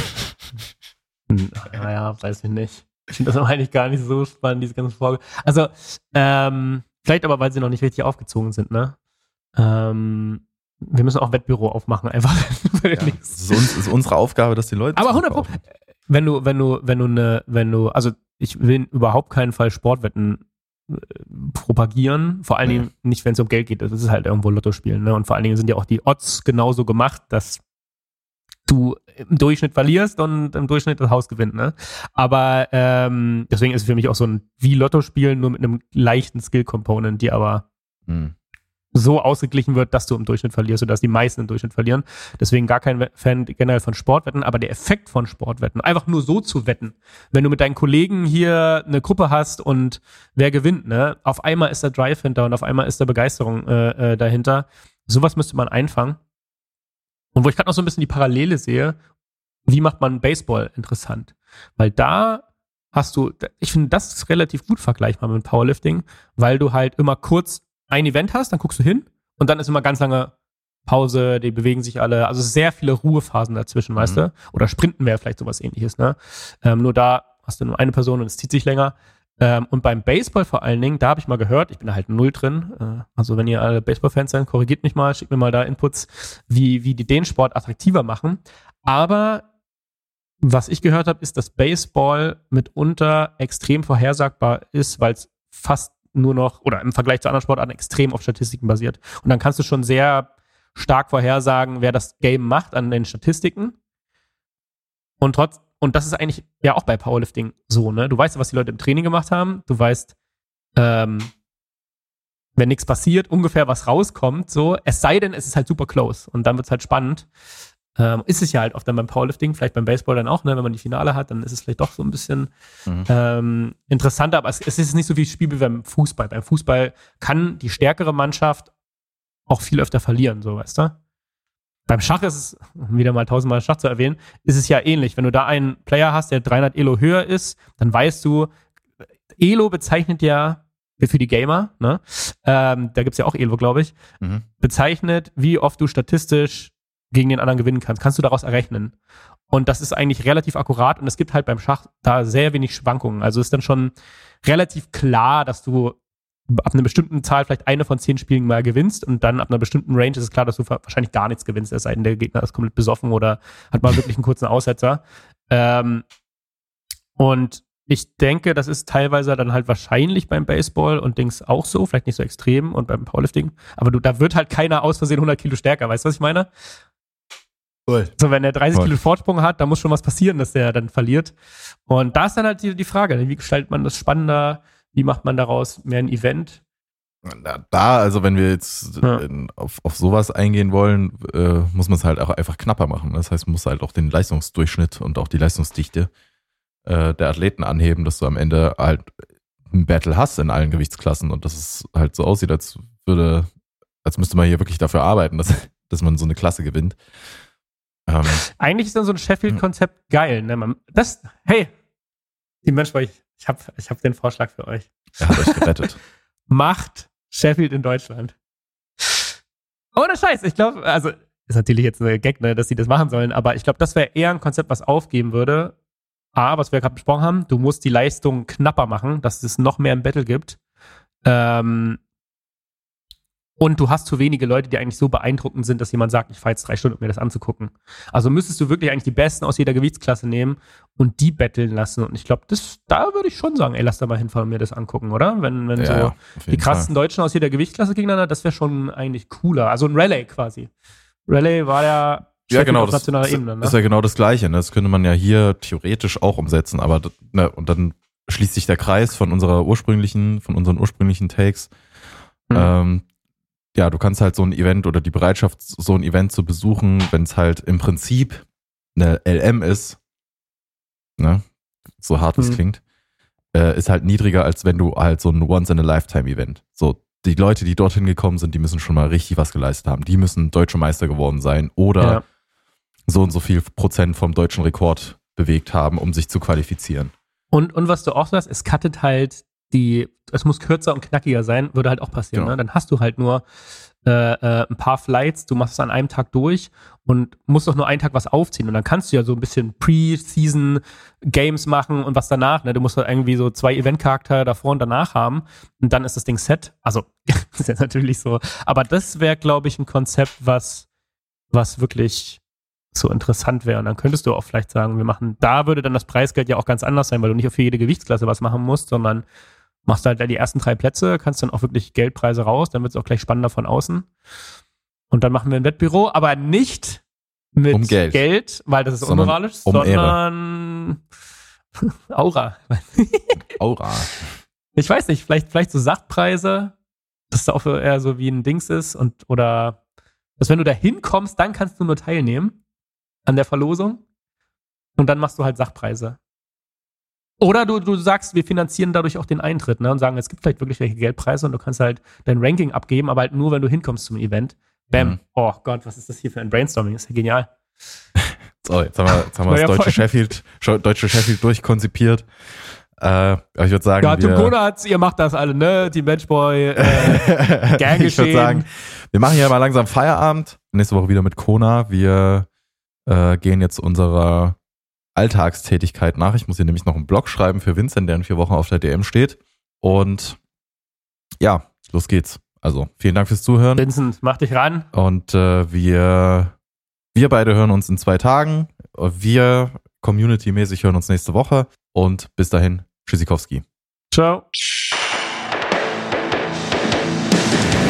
Naja, weiß ich nicht. Ich finde das aber eigentlich gar nicht so spannend, diese ganzen Folgen. Also, ähm, vielleicht aber, weil sie noch nicht richtig aufgezogen sind, ne? Ähm, wir müssen auch Wettbüro aufmachen, einfach. Ja, es ist, uns, ist unsere Aufgabe, dass die Leute Aber hundert Pro, zurückkaufen. wenn du, wenn du, wenn du eine, wenn du, also ich will überhaupt keinen Fall Sportwetten äh, propagieren, vor allen Nee. Dingen nicht, wenn es um Geld geht. Das ist halt irgendwo Lotto spielen, ne? Und vor allen Dingen sind ja auch die Odds genauso gemacht, dass du im Durchschnitt verlierst und im Durchschnitt das Haus gewinnt, ne? Aber ähm, deswegen ist es für mich auch so ein wie Lotto spielen, nur mit einem leichten Skill-Component, die aber Hm. so ausgeglichen wird, dass du im Durchschnitt verlierst oder dass die meisten im Durchschnitt verlieren. Deswegen gar kein We- Fan generell von Sportwetten, aber der Effekt von Sportwetten, einfach nur so zu wetten, wenn du mit deinen Kollegen hier eine Gruppe hast und wer gewinnt, ne? Auf einmal ist da Drive hinter und auf einmal ist da Begeisterung äh, äh, dahinter. Sowas müsste man einfangen. Und wo ich gerade noch so ein bisschen die Parallele sehe, wie macht man Baseball interessant? Weil da hast du, ich finde, das ist relativ gut vergleichbar mit Powerlifting, weil du halt immer kurz ein Event hast, dann guckst du hin und dann ist immer ganz lange Pause, die bewegen sich alle, also sehr viele Ruhephasen dazwischen, weißt Mhm. du? Oder Sprinten wäre vielleicht sowas ähnliches, ne? Ähm, nur da hast du nur eine Person und es zieht sich länger. Ähm, und beim Baseball vor allen Dingen, da habe ich mal gehört, ich bin da halt null drin, äh, also wenn ihr alle Baseball-Fans seid, korrigiert mich mal, schickt mir mal da Inputs, wie, wie die den Sport attraktiver machen. Aber was ich gehört habe, ist, dass Baseball mitunter extrem vorhersagbar ist, weil es fast nur noch, oder im Vergleich zu anderen Sportarten extrem auf Statistiken basiert. Und dann kannst du schon sehr stark vorhersagen, wer das Game macht an den Statistiken. Und trotz, und das ist eigentlich ja auch bei Powerlifting so, ne? Du weißt ja, was die Leute im Training gemacht haben. Du weißt, ähm, wenn nichts passiert, ungefähr was rauskommt, so. Es sei denn, es ist halt super close. Und dann wird es halt spannend. Ähm, ist es ja halt oft dann beim Powerlifting, vielleicht beim Baseball dann auch, ne? Wenn man die Finale hat, dann ist es vielleicht doch so ein bisschen Mhm. ähm, interessanter. Aber es, es ist nicht so viel Spiel wie beim Fußball. Beim Fußball kann die stärkere Mannschaft auch viel öfter verlieren, so, weißt du? Beim Schach ist es, um wieder mal tausendmal Schach zu erwähnen, ist es ja ähnlich. Wenn du da einen Player hast, der dreihundert Elo höher ist, dann weißt du, Elo bezeichnet ja, für die Gamer, ne? Ähm, da gibt's ja auch Elo, glaube ich, Mhm. bezeichnet, wie oft du statistisch gegen den anderen gewinnen kannst. Kannst du daraus errechnen. Und das ist eigentlich relativ akkurat und es gibt halt beim Schach da sehr wenig Schwankungen. Also ist dann schon relativ klar, dass du ab einer bestimmten Zahl vielleicht eine von zehn Spielen mal gewinnst und dann ab einer bestimmten Range ist es klar, dass du wahrscheinlich gar nichts gewinnst, es sei denn, der Gegner ist komplett besoffen oder hat mal wirklich einen kurzen Aussetzer. Ähm, und ich denke, das ist teilweise dann halt wahrscheinlich beim Baseball und Dings auch so, vielleicht nicht so extrem und beim Powerlifting, aber du, da wird halt keiner aus Versehen hundert Kilo stärker, weißt du, was ich meine? Cool. So, wenn der dreißig Voll. Kilo Vorsprung hat, da muss schon was passieren, dass der dann verliert. Und da ist dann halt die, die Frage, wie gestaltet man das spannender? Wie macht man daraus mehr ein Event? Da, da, also wenn wir jetzt Ja. in, auf, auf sowas eingehen wollen, äh, muss man es halt auch einfach knapper machen. Das heißt, man muss halt auch den Leistungsdurchschnitt und auch die Leistungsdichte äh, der Athleten anheben, dass du am Ende halt ein Battle hast in allen Gewichtsklassen und dass es halt so aussieht, als würde, als müsste man hier wirklich dafür arbeiten, dass, dass man so eine Klasse gewinnt. Ähm, Eigentlich ist dann so ein Sheffield-Konzept geil. Ne? Man, das, hey, die Mensch, ich, ich habe ich hab den Vorschlag für euch. er hat euch gerettet. Macht Sheffield in Deutschland. Ohne Scheiß, ich glaube, also ist natürlich jetzt eine Gag, ne, dass sie das machen sollen, aber ich glaube, das wäre eher ein Konzept, was aufgeben würde. A, was wir gerade besprochen haben, du musst die Leistung knapper machen, dass es noch mehr im Battle gibt. Ähm, und du hast zu wenige Leute, die eigentlich so beeindruckend sind, dass jemand sagt, ich fahre jetzt drei Stunden, um mir das anzugucken. Also müsstest du wirklich eigentlich die Besten aus jeder Gewichtsklasse nehmen und die battlen lassen. Und ich glaube, das, da würde ich schon sagen, ey, lass da mal hinfahren und mir das angucken, oder? Wenn, wenn Ja, so ja, auf die jeden krassesten Deutschen aus jeder Gewichtsklasse gegeneinander, das wäre schon eigentlich cooler. Also ein Rallye quasi. Rallye war ja Ja, genau, auf das nationaler ist, Ebene. Ne? ist ja genau das Gleiche. Ne? Das könnte man ja hier theoretisch auch umsetzen, aber das- ne, und dann schließt sich der Kreis von unserer ursprünglichen, von unseren ursprünglichen Takes. Mhm. Ähm, ja, du kannst halt so ein Event oder die Bereitschaft, so ein Event zu besuchen, wenn es halt im Prinzip eine L M ist, ne? so hart es Mhm. klingt, äh, ist halt niedriger, als wenn du halt so ein Once-in-a-Lifetime-Event. So, die Leute, die dorthin gekommen sind, die müssen schon mal richtig was geleistet haben. Die müssen deutsche Meister geworden sein oder Ja. so und so viel Prozent vom deutschen Rekord bewegt haben, um sich zu qualifizieren. Und, und was du auch sagst, es cuttet halt die, es muss kürzer und knackiger sein, würde halt auch passieren. Genau. Ne? Dann hast du halt nur äh, äh, ein paar Flights, du machst es an einem Tag durch und musst doch nur einen Tag was aufziehen. Und dann kannst du ja so ein bisschen Pre-Season-Games machen und was danach. Ne? Du musst halt irgendwie so zwei Event-Charaktere davor und danach haben und dann ist das Ding set. Also, das ist jetzt natürlich so. Aber das wäre, glaube ich, ein Konzept, was, was wirklich so interessant wäre. Und dann könntest du auch vielleicht sagen, wir machen, da würde dann das Preisgeld ja auch ganz anders sein, weil du nicht für jede Gewichtsklasse was machen musst, sondern machst halt die ersten drei Plätze, kannst dann auch wirklich Geldpreise raus, dann wird es auch gleich spannender von außen. Und dann machen wir ein Wettbüro, aber nicht mit Um Geld. Geld, weil das ist Sondern unmoralisch, um sondern Aura. Aura. Ich weiß nicht, vielleicht, vielleicht so Sachpreise, dass das auch eher so wie ein Dings ist und oder dass wenn du da hinkommst, dann kannst du nur teilnehmen an der Verlosung und dann machst du halt Sachpreise. Oder du, du sagst, wir finanzieren dadurch auch den Eintritt, ne? Und sagen, es gibt vielleicht wirklich welche Geldpreise und du kannst halt dein Ranking abgeben, aber halt nur, wenn du hinkommst zum Event. Bam. Mhm. Oh Gott, was ist das hier für ein Brainstorming? Das ist ja genial. So, jetzt haben wir, jetzt haben wir das Neuer deutsche Folge. Sheffield, deutsche Sheffield durchkonzipiert. Äh, aber ich würde sagen, Ja, Tim wir, Konatz, ihr macht das alle, ne? Team Matchboy, äh, gern ich würde geschehen. sagen, wir machen hier mal langsam Feierabend. Nächste Woche wieder mit Kona. Wir äh, gehen jetzt unserer Alltagstätigkeit nach. Ich muss hier nämlich noch einen Blog schreiben für Vincent, der in vier Wochen auf der D M steht. Und ja, los geht's. Also, vielen Dank fürs Zuhören. Vincent, mach dich ran. Und äh, wir, wir beide hören uns in zwei Tagen. Wir, community-mäßig, hören uns nächste Woche. Und bis dahin, Tschüssikowski. Ciao.